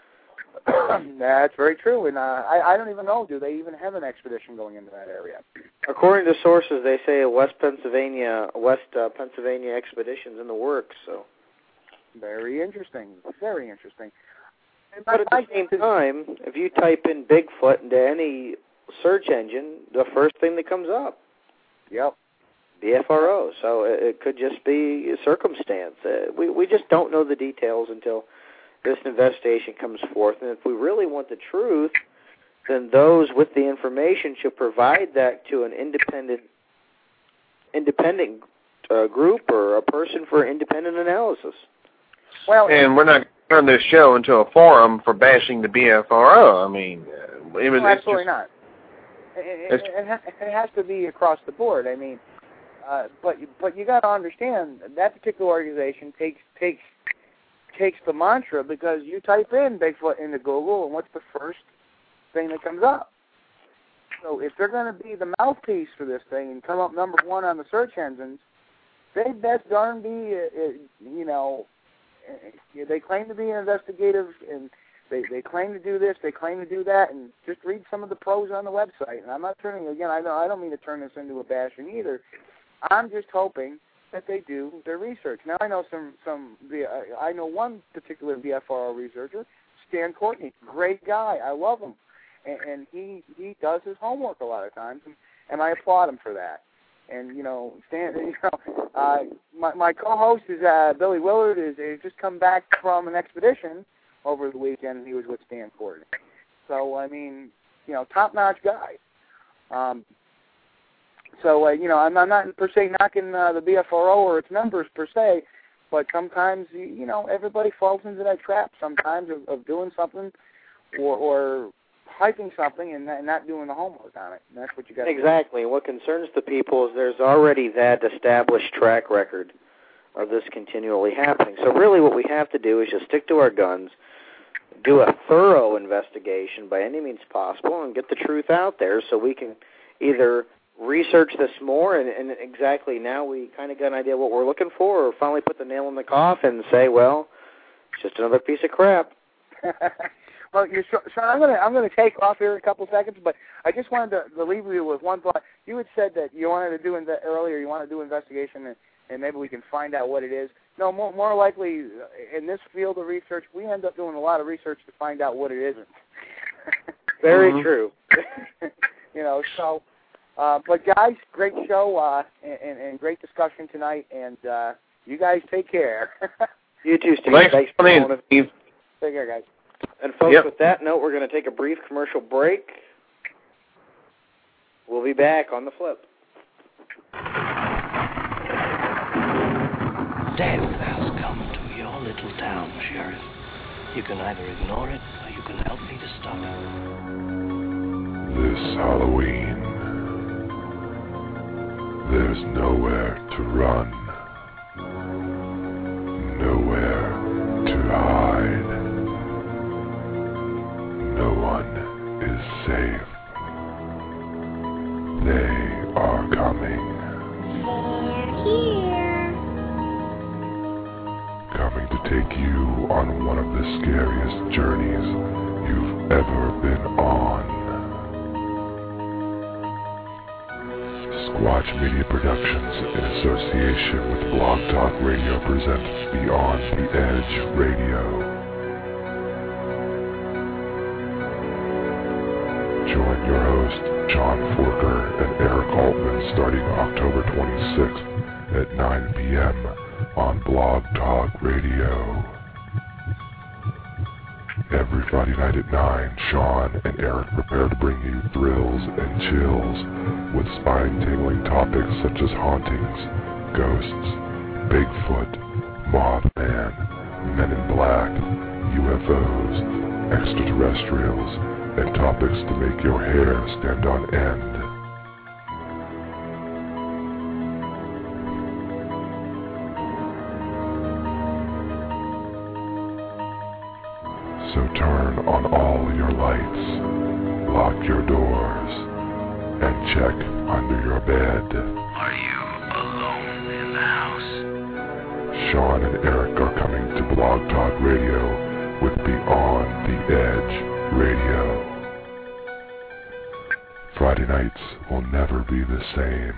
That's very true, and uh, I, I don't even know, do they even have an expedition going into that area? According to sources, they say a West Pennsylvania, West uh, Pennsylvania expedition's in the works. So, very interesting, very interesting. But at the same time, if you type in Bigfoot into any search engine, the first thing that comes up, yep, B F R O. So it, it could just be a circumstance. Uh, we we just don't know the details until this investigation comes forth. And if we really want the truth, then those with the information should provide that to an independent independent uh, group or a person for independent analysis. Well, and we're not going to turn this show into a forum for bashing the B F R O. I mean, uh, it was, no, absolutely just, not. It, it, it, it has to be across the board. I mean, uh, but but you got to understand that particular organization takes takes takes the mantra, because you type in Bigfoot into Google, and what's the first thing that comes up? So if they're going to be the mouthpiece for this thing and come up number one on the search engines, they best darn be, uh, you know, uh, they claim to be investigative, and they, they claim to do this, they claim to do that, and just read some of the pros on the website. And I'm not turning, again, I don't, I don't mean to turn this into a bashing either. I'm just hoping that they do their research. Now I know some, some I know one particular B F R O researcher, Stan Courtney, great guy. I love him, and, and he he does his homework a lot of times, and, and I applaud him for that. And you know, Stan, you know, uh, my my co-host is uh, Billy Willard is, is just come back from an expedition over the weekend, and he was with Stan Courtney. So I mean, you know, top-notch guy. Um, So, uh, you know, I'm, I'm not per se knocking uh, the B F R O or its members per se, but sometimes, you know, everybody falls into that trap sometimes of, of doing something or, or hyping something and, and not doing the homework on it. And that's what you got to do. Exactly. What concerns the people is there's already that established track record of this continually happening. So really what we have to do is just stick to our guns, do a thorough investigation by any means possible, and get the truth out there so we can either research this more, and, and exactly now we kind of got an idea what we're looking for, or finally put the nail in the coffin and say, well, it's just another piece of crap. Well, you're, Sean, I'm going to I'm going to take off here in a couple seconds, but I just wanted to, to leave you with one thought. You had said that you wanted to do inve- earlier, you want to do investigation, and, and maybe we can find out what it is. No, more, more likely in this field of research, we end up doing a lot of research to find out what it isn't. Very mm-hmm. true. You know, so. Uh, but, guys, great show uh, and, and great discussion tonight, and uh, you guys take care. You too, Steve. Thanks, Thanks for coming in, Steve. Take care, guys. And, folks, yep. with that note, we're going to take a brief commercial break. We'll be back on the flip. Death has come to your little town, Sheriff. You can either ignore it, or you can help me to stop it. This Halloween, there's nowhere to run, nowhere to hide. safe. They are coming. They're here. Coming to take you on one of the scariest journeys you've ever been on. Squatch Media Productions, in association with Blog Talk Radio, presents Beyond the Edge Radio. Join your hosts, John Forker and Eric Altman, starting October twenty-sixth at nine p.m. on Blog Talk Radio. Every Friday night at nine, Sean and Eric prepare to bring you thrills and chills with spine-tingling topics such as hauntings, ghosts, Bigfoot, Mothman, Men in Black, U F Os, extraterrestrials, and topics to make your hair stand on end. So turn on all your lights, lock your doors, and check under your bed. Are you alone in the house? Sean and Eric are coming to Blog Talk Radio with Beyond the Edge Radio. Friday nights will never be the same.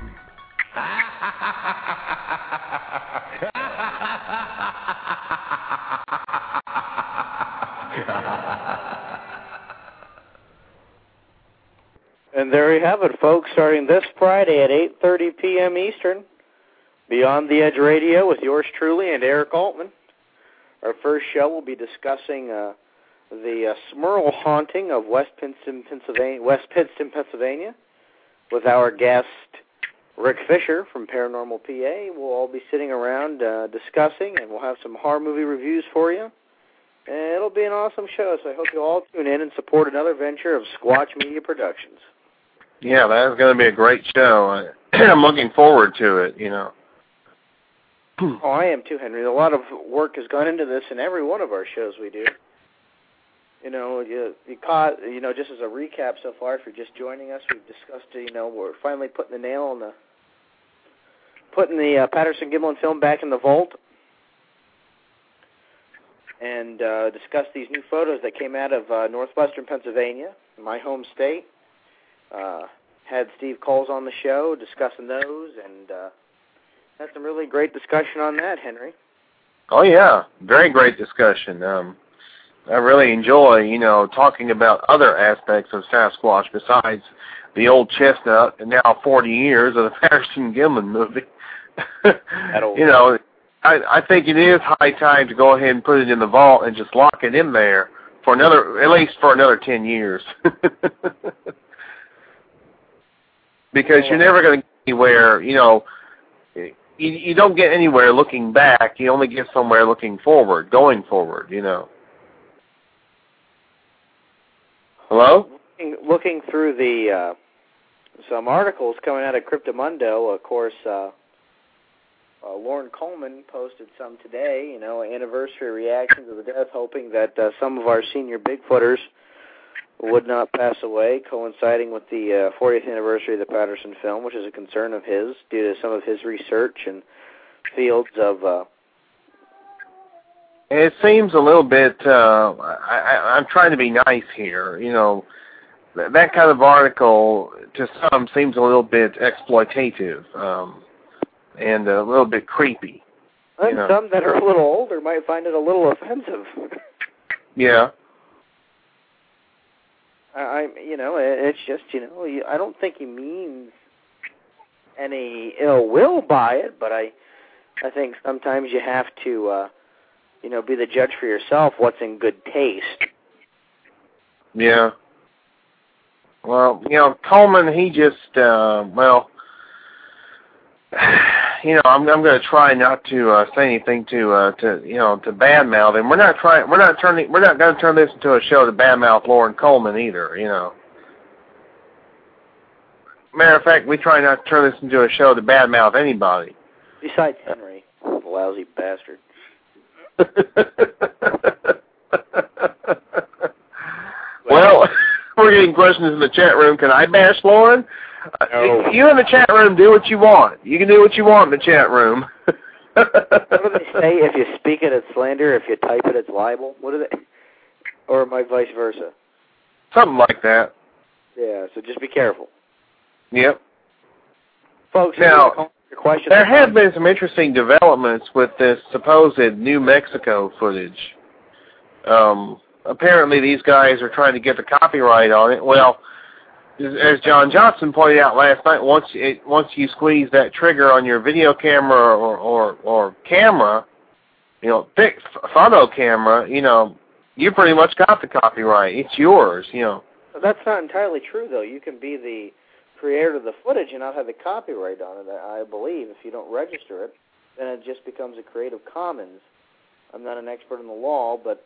And there you have it, folks, starting this Friday at eight thirty p.m. Eastern, Beyond the Edge Radio with yours truly and Eric Altman. Our first show will be discussing uh, the uh, Smurl haunting of West Pittston, Pennsylvania, West Pittston, Pennsylvania, with our guest, Rick Fisher from Paranormal P A. We'll all be sitting around uh, discussing, and we'll have some horror movie reviews for you. And it'll be an awesome show, so I hope you all tune in and support another venture of Squatch Media Productions. Yeah, that's going to be a great show. I'm looking forward to it, you know. Oh, I am too, Henry. A lot of work has gone into this in every one of our shows we do. You know, you, you caught, you know, just as a recap so far, if you're just joining us, we've discussed, you know, we're finally putting the nail in the, putting the uh, Patterson-Gimlin film back in the vault, and uh, discussed these new photos that came out of uh, northwestern Pennsylvania, my home state. Uh, had Steve Coles on the show discussing those, and uh, had some really great discussion on that, Henry. Oh, yeah. Very great discussion. Um, I really enjoy, you know, talking about other aspects of Sasquatch besides the old chestnut and now forty years of the Patterson-Gimlin movie. You know, I, I think it is high time to go ahead and put it in the vault and just lock it in there for another, at least for another ten years. Because you're never going to get anywhere, you know, you, you don't get anywhere looking back. You only get somewhere looking forward, going forward, you know. Hello? Looking, looking through the, uh, some articles coming out of Cryptomundo, of course, uh, uh, Lauren Coleman posted some today, you know, anniversary reaction to the death, hoping that uh, some of our senior Bigfooters would not pass away, coinciding with the uh, fortieth anniversary of the Patterson film, which is a concern of his due to some of his research and fields of... Uh, it seems a little bit, uh, I, I, I'm trying to be nice here, you know, that, that kind of article to some seems a little bit exploitative um, and a little bit creepy. And you know. Some that are a little older might find it a little offensive. Yeah. I, you know, it's just, you know, I don't think he means any ill will by it, but I, I think sometimes you have to, uh, you know, be the judge for yourself what's in good taste. Yeah. Well, you know, Coleman, he just, uh, well, you know, I'm I'm going to try not to uh, say anything to uh, to you know to badmouth him. We're not trying. We're not turning. We're not going to turn this into a show to badmouth Lauren Coleman either. You know. Matter of fact, we try not to turn this into a show to badmouth anybody. Besides Henry, lousy bastard. Well, We're getting questions in the chat room. Can I bash Lauren? No. Uh, you in the chat room, do what you want. You can do what you want in the chat room. What do they say? If you speak it, it's slander. If you type it, it's libel. What do they? Or am I vice versa? Something like that. Yeah, so just be careful. Yep. Folks, now, your question there have been some interesting developments with this supposed New Mexico footage. Um, apparently these guys are trying to get the copyright on it. Well, as John Johnson pointed out last night, once it, once you squeeze that trigger on your video camera or, or, or camera, you know, thick photo camera, you know, you pretty much got the copyright. It's yours, you know. That's not entirely true, though. You can be the creator of the footage and not have the copyright on it, I believe. If you don't register it, then it just becomes a Creative Commons. I'm not an expert in the law, but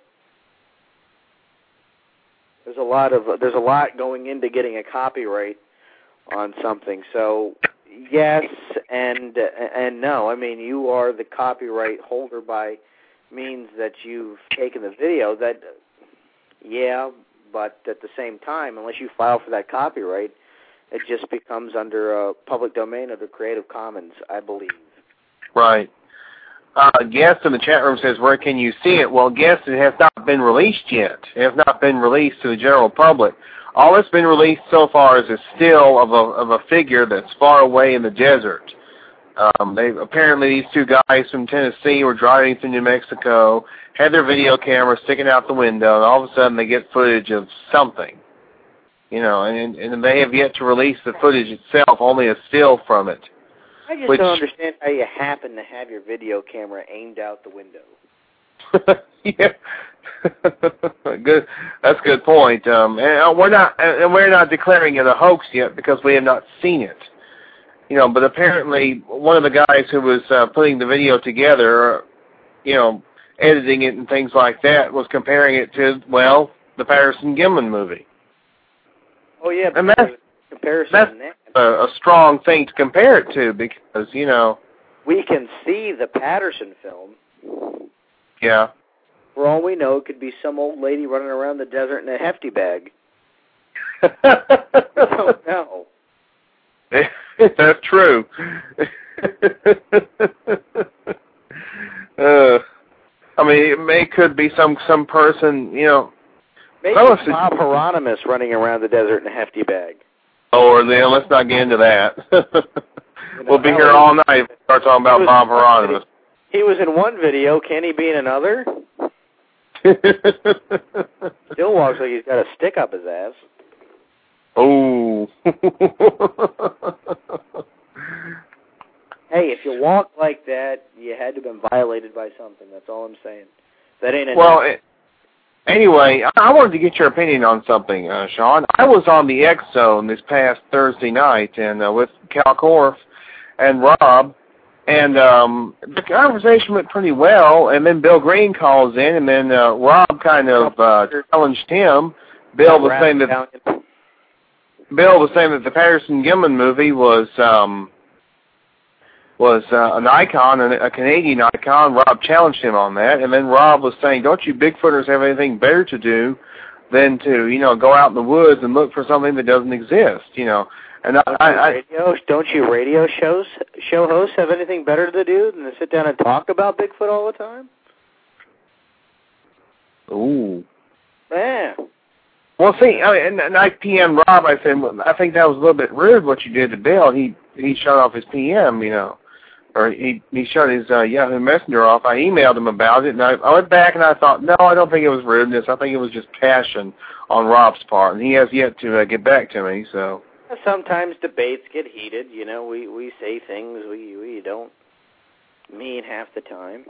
there's a lot of there's a lot going into getting a copyright on something. So yes and and no. I mean, you are the copyright holder by means that you've taken the video. That yeah, but at the same time, unless you file for that copyright, it just becomes under uh, public domain under Creative Commons, I believe. Right. Uh, Guest in the chat room says, where can you see it? Well, Guest, it has not been released yet. It has not been released to the general public. All that's been released so far is a still of a, of a figure that's far away in the desert. Um, they apparently these two guys from Tennessee were driving through New Mexico, had their video camera sticking out the window, and all of a sudden they get footage of something. You know, and, and they have yet to release the footage itself, only a still from it. I just which, don't understand how you happen to have your video camera aimed out the window. Yeah, good. That's a good point. Um, and we're not, and we're not declaring it a hoax yet because we have not seen it. You know, but apparently one of the guys who was uh, putting the video together, you know, editing it and things like that, was comparing it to, well, the Patterson-Gimlin movie. Oh yeah, and that's, comparison. That's a, a strong thing to compare it to because, you know, we can see the Patterson film. Yeah. For all we know, it could be some old lady running around the desert in a hefty bag. I don't know. That's true. uh, I mean, it may could be some some person, you know. Maybe Bob Hieronymus running around the desert in a hefty bag. Or then let's not get into that. You know, we'll be here all night if we start talking about was, Bob Hieronymus. He was in one video. Can he be in another? Still walks like he's got a stick up his ass. Oh. Hey, if you walk like that, you had to have been violated by something. That's all I'm saying. That ain't well. It, anyway, I wanted to get your opinion on something, uh, Sean. I was on the X Zone this past Thursday night, and uh, with Cal Korff and Rob, and um, the conversation went pretty well. And then Bill Green calls in, and then uh, Rob kind of uh, challenged him. Bill was saying that. Bill was saying that the Patterson-Gimlin movie was um, was uh, an icon, a Canadian icon. Rob challenged him on that, and then Rob was saying, "Don't you Bigfooters have anything better to do than to, you know, go out in the woods and look for something that doesn't exist?" You know, and don't, I, you I, radio, don't you radio shows show hosts have anything better to do than to sit down and talk about Bigfoot all the time? Ooh. Yeah. Well, see, I mean, and I P M Rob. I said, well, I think that was a little bit rude what you did to Bill. He he shut off his P M, you know, or he he shut his uh, Yahoo Messenger off. I emailed him about it, and I, I went back and I thought, no, I don't think it was rudeness. I think it was just passion on Rob's part, and he has yet to uh, get back to me. So sometimes debates get heated. You know, we we say things we we don't mean half the time.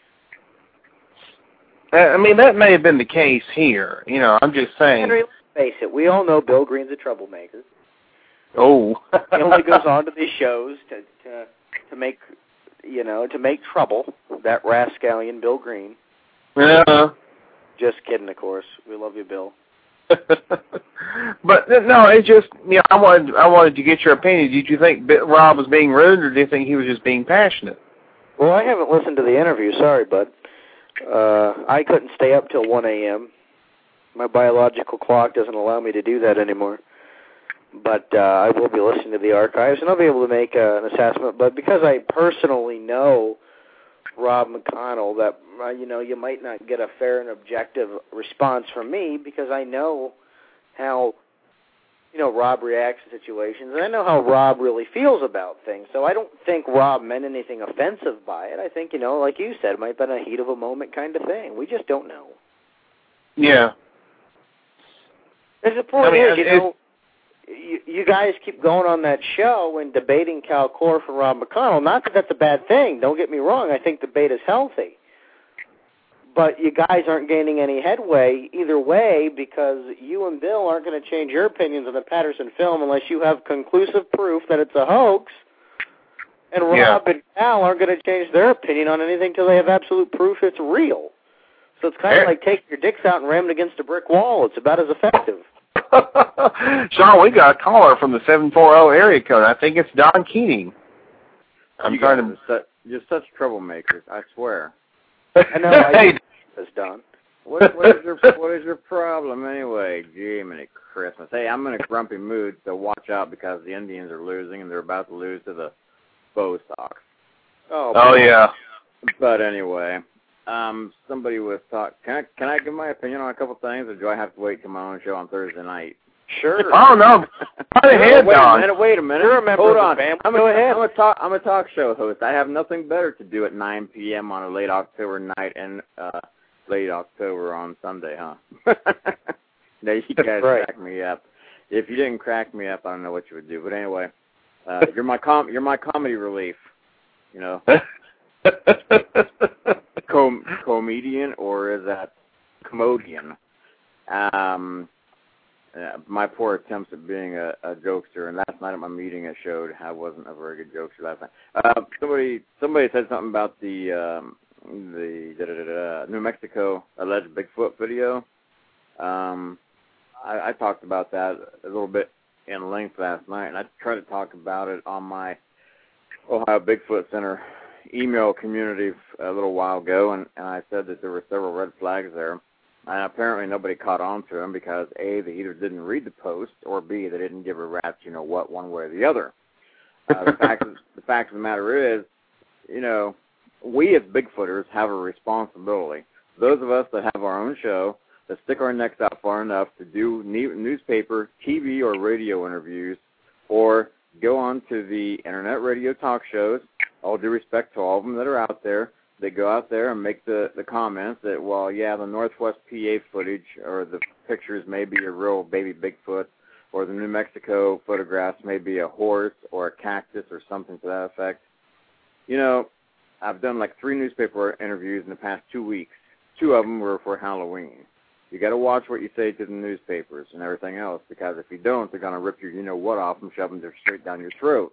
I mean, that may have been the case here. You know, I'm just saying. Henry, let's face it, we all know Bill Green's a troublemaker. Oh. He only goes on to these shows to, to to make, you know, to make trouble. That rascallion Bill Green. Yeah. Just kidding, of course. We love you, Bill. But no, it just, you know, I wanted I wanted to get your opinion. Did you think Rob was being rude, or do you think he was just being passionate? Well, I haven't listened to the interview. Sorry, bud. Uh, I couldn't stay up till one a m My biological clock doesn't allow me to do that anymore. But uh, I will be listening to the archives, and I'll be able to make uh, an assessment. But because I personally know Rob McConnell, that uh, you know, you might not get a fair and objective response from me because I know how, you know, Rob reacts to situations, and I know how Rob really feels about things. So I don't think Rob meant anything offensive by it. I think, you know, like you said, it might have been a heat of a moment kind of thing. We just don't know. Yeah. There's a point I mean, is, you know, you, you guys keep going on that show and debating Cal Korff and Rob McConnell. Not that that's a bad thing. Don't get me wrong. I think debate is healthy. But you guys aren't gaining any headway either way because you and Bill aren't going to change your opinions on the Patterson film unless you have conclusive proof that it's a hoax. And Rob yeah. and Cal aren't going to change their opinion on anything until they have absolute proof it's real. So it's kind of like taking your dicks out and ramming against a brick wall. It's about as effective. Sean, we got a caller from the seven four zero area code. I think it's Don Keating. I'm you trying to... Su- you're such troublemakers, I swear. I know. I That's Don. What, what, is your, what is your problem anyway? Jiminy Christmas. Hey, I'm in a grumpy mood, so watch out because the Indians are losing, and they're about to lose to the Bo Sox. Oh, oh yeah. But anyway, um, somebody was talking. Can I, can I give my opinion on a couple things, or do I have to wait till my own show on Thursday night? Sure. Oh, no. Go ahead, wait Don. a minute, wait a minute. You're a member Hold of on. the family. I'm Go a, ahead. I'm a, talk, I'm a talk show host. I have nothing better to do at nine p.m. on a late October night and uh, late October on Sunday, huh? No, you guys right. crack me up. If you didn't crack me up, I don't know what you would do. But anyway, uh, you're my com- you're my comedy relief, you know. Com- comedian, or is that commodian? Um, uh, my poor attempts at being a, a jokester, and last night at my meeting it showed I wasn't a very good jokester last night. Uh, somebody somebody said something about the um, the da, da, da, da, New Mexico alleged Bigfoot video. Um, I, I talked about that a little bit in length last night, and I tried to talk about it on my Ohio Bigfoot Center email community a little while ago, and, and I said that there were several red flags there. And apparently nobody caught on to them because, A, they either didn't read the post, or B, they didn't give a rat's, you know what, one way or the other. Uh, the, fact of, the fact of the matter is, you know, we as Bigfooters have a responsibility. Those of us that have our own show, that stick our necks out far enough to do newspaper, T V, or radio interviews, or go on to the internet radio talk shows, all due respect to all of them that are out there, they go out there and make the, the comments that, well, yeah, the Northwest P A footage or the pictures may be a real baby Bigfoot, or the New Mexico photographs may be a horse or a cactus or something to that effect. You know, I've done like three newspaper interviews in the past two weeks. Two of them were for Halloween. You got to watch what you say to the newspapers and everything else, because if you don't, they're going to rip your you-know-what off and shove them straight down your throat.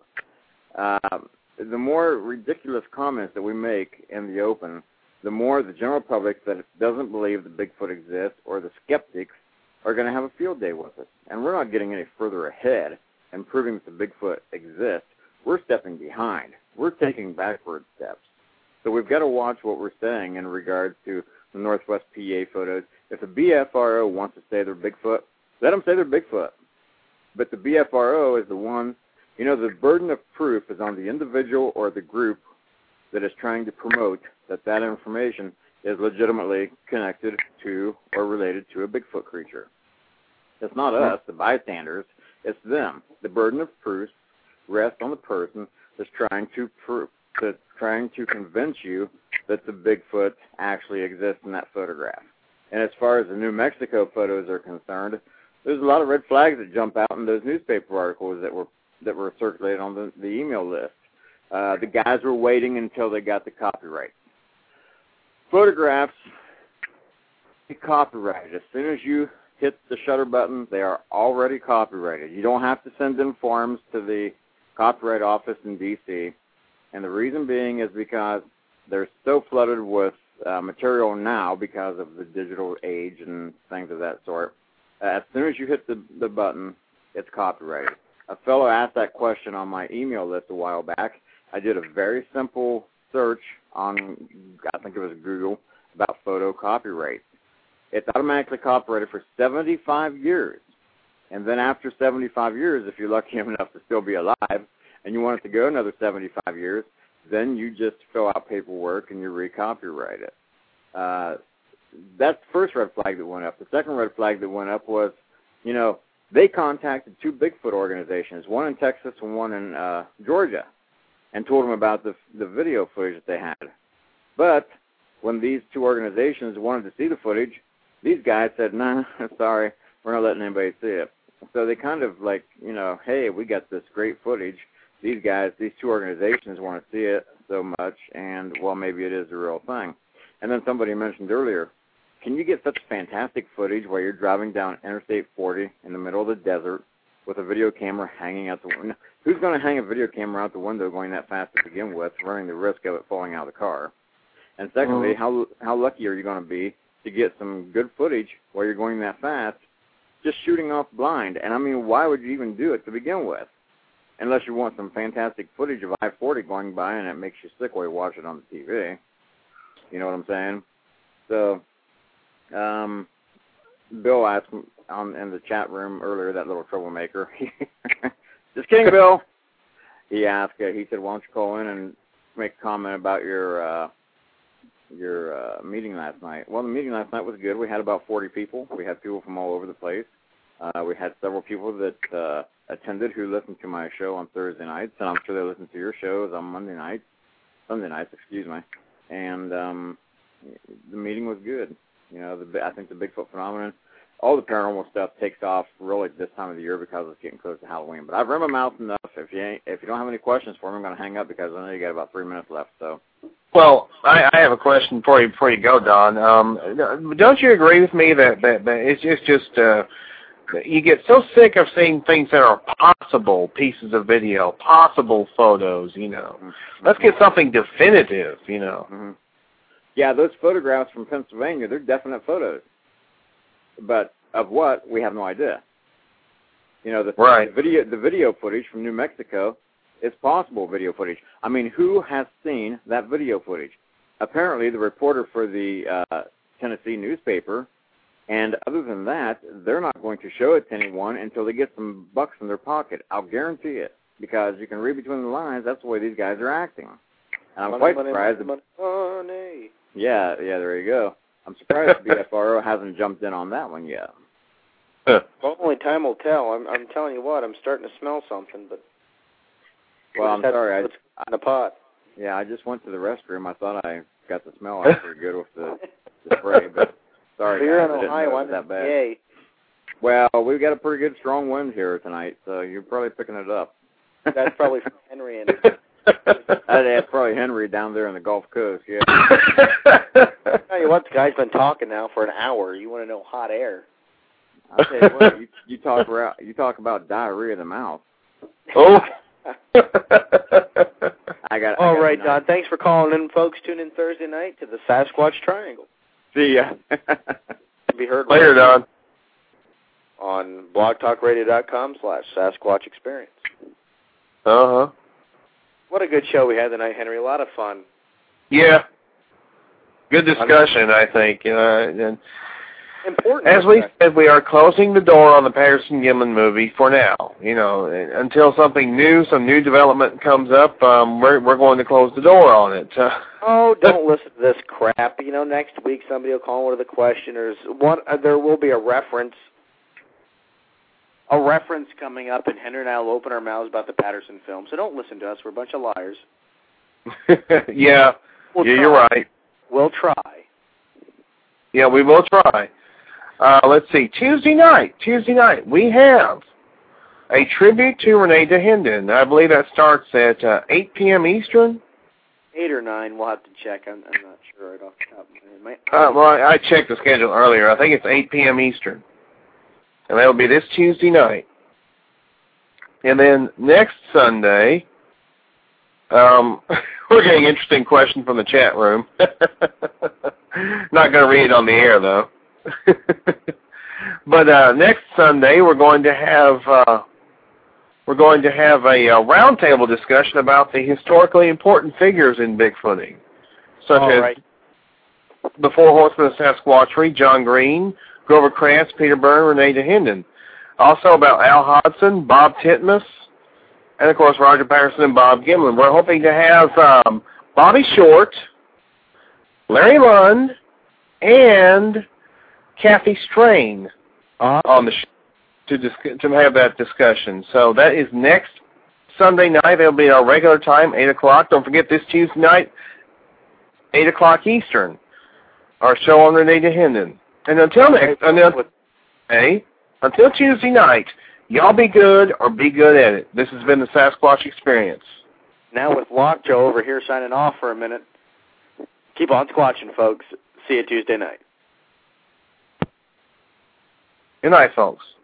Um, the more ridiculous comments that we make in the open, the more the general public that doesn't believe that Bigfoot exists, or the skeptics, are going to have a field day with us. And we're not getting any further ahead in proving that the Bigfoot exists. We're stepping behind. We're taking backward steps. So we've got to watch what we're saying in regards to the Northwest P A photos. If the B F R O wants to say they're Bigfoot, let them say they're Bigfoot. But the B F R O is the one, you know, the burden of proof is on the individual or the group that is trying to promote that that information is legitimately connected to or related to a Bigfoot creature. It's not us, the bystanders. It's them. The burden of proof rests on the person that's trying to prove, that's trying to convince you that the Bigfoot actually exists in that photograph. And as far as the New Mexico photos are concerned, there's a lot of red flags that jump out in those newspaper articles that were that were circulated on the, the email list. Uh, the guys were waiting until they got the copyright. Photographs, copyrighted. As soon as you hit the shutter button, they are already copyrighted. You don't have to send in forms to the Copyright Office in D C, and the reason being is because they're so flooded with uh, material now because of the digital age and things of that sort. Uh, as soon as you hit the, the button, it's copyrighted. A fellow asked that question on my email list a while back. I did a very simple search on, I think it was Google, about photo copyright. it's automatically copyrighted for seventy-five years. And then after seventy-five years, if you're lucky enough to still be alive and you want it to go another seventy-five years, then you just fill out paperwork and you re-copyright it. Uh, that's the first red flag that went up. The second red flag that went up was, you know, they contacted two Bigfoot organizations, one in Texas and one in uh, Georgia, and told them about the the video footage that they had. But when these two organizations wanted to see the footage, these guys said, nah, sorry, we're not letting anybody see it. So they kind of like, you know, hey, we got this great footage. These guys, these two organizations want to see it so much, and, well, maybe it is the real thing. And then somebody mentioned earlier, can you get such fantastic footage while you're driving down Interstate forty in the middle of the desert with a video camera hanging out the window? Who's going to hang a video camera out the window going that fast to begin with, running the risk of it falling out of the car? And secondly, mm-hmm. how how lucky are you going to be to get some good footage while you're going that fast, just shooting off blind? And, I mean, why would you even do it to begin with? Unless you want some fantastic footage of I forty going by and it makes you sick while you watch it on the T V. You know what I'm saying? So, um, Bill asked on in the chat room earlier, that little troublemaker. Just kidding, Bill. He asked, uh, he said, why don't you call in and make a comment about your uh, your uh, meeting last night? Well, the meeting last night was good. We had about forty people. We had people from all over the place. Uh, we had several people that uh, attended who listened to my show on Thursday nights, and I'm sure they listened to your shows on Monday nights, Sunday nights, excuse me. And um, the meeting was good. You know, the, I think the Bigfoot phenomenon, all the paranormal stuff takes off really this time of the year because it's getting close to Halloween. But I've run my mouth enough. If you ain't, if you don't have any questions for me, I'm going to hang up because I know you got about three minutes left. So. Well, I, I have a question for you before you go, Don. Um, don't you agree with me that, that, that it's, it's just uh, you get so sick of seeing things that are possible pieces of video, possible photos, you know. Mm-hmm. Let's get something definitive, you know. Mm-hmm. Yeah, those photographs from Pennsylvania, they're definite photos. But of what, we have no idea. You know, the, right. the video the video footage from New Mexico is possible video footage. I mean, who has seen that video footage? Apparently, the reporter for the uh, Tennessee newspaper, and other than that, they're not going to show it to anyone until they get some bucks in their pocket. I'll guarantee it, because you can read between the lines. That's the way these guys are acting. And I'm money, quite money, surprised. Money, money, money. Yeah, yeah, there you go. I'm surprised B F R O hasn't jumped in on that one yet. Well, only time will tell. I'm, I'm telling you what, I'm starting to smell something, but... Well, I'm sorry. I, in the pot. Yeah, I just went to the restroom. I thought I got the smell out pretty good with the, the spray, but sorry, You're guys, in Ohio, I didn't know it was that bad. Yay. Well, we've got a pretty good strong wind here tonight, so you're probably picking it up. That's probably from Henry and... That's probably Henry down there on the Gulf Coast, yeah. Tell you what, the guy's been talking now for an hour. You want to know hot air? I'll tell you what, you, you talk about you talk about diarrhea of the mouth. Oh. I got. All I got right, Don. Thanks for calling in, folks. Tune in Thursday night to the Sasquatch Triangle. See ya. Be heard later, Don. On blogtalkradio.com slash Sasquatch Experience. Uh huh. What a good show we had tonight, Henry. A lot of fun. Yeah. Good discussion, I think. Uh, and Important. As we said, we are closing the door on the Patterson-Gimlin movie for now. You know, until something new, some new development comes up, um, we're we're going to close the door on it. Uh, oh, don't listen to this crap. You know, next week somebody will call one of the questioners. One, uh, there will be a reference, a reference coming up, and Henry and I will open our mouths about the Patterson film. So don't listen to us. We're a bunch of liars. yeah, we'll yeah, try. You're right. We'll try. Yeah, we will try. Uh, let's see, Tuesday night, Tuesday night, we have a tribute to Renee DeHenden. I believe that starts at uh, eight p.m. Eastern. eight or nine, we'll have to check. I'm, I'm not sure right off the top of my head. Uh, well, I, I checked the schedule earlier. I think it's eight p.m. Eastern. And that will be this Tuesday night. And then next Sunday, um, we're getting an interesting question from the chat room. Not going to read it on the air, though. But uh, next Sunday we're going to have uh, we're going to have a, a roundtable discussion about the historically important figures in Bigfooting, such All as right. the Four Horsemen of Sasquatchery, John Green, Grover Krantz, Peter Byrne, Renee DeHinden. Also about Al Hodgson, Bob Titmus, and, of course, Roger Patterson and Bob Gimlin. We're hoping to have um, Bobby Short, Larry Lund, and Kathy Strain awesome. on the show to, dis- to have that discussion. So that is next Sunday night. It'll be our regular time, eight o'clock. Don't forget this Tuesday night, eight o'clock Eastern, our show on Renee DeHinden. And until next, until, hey, until Tuesday night, y'all be good or be good at it. This has been the Sasquatch Experience. Now with Lockjaw over here signing off for a minute. Keep on squatching, folks. See you Tuesday night. Good night, folks.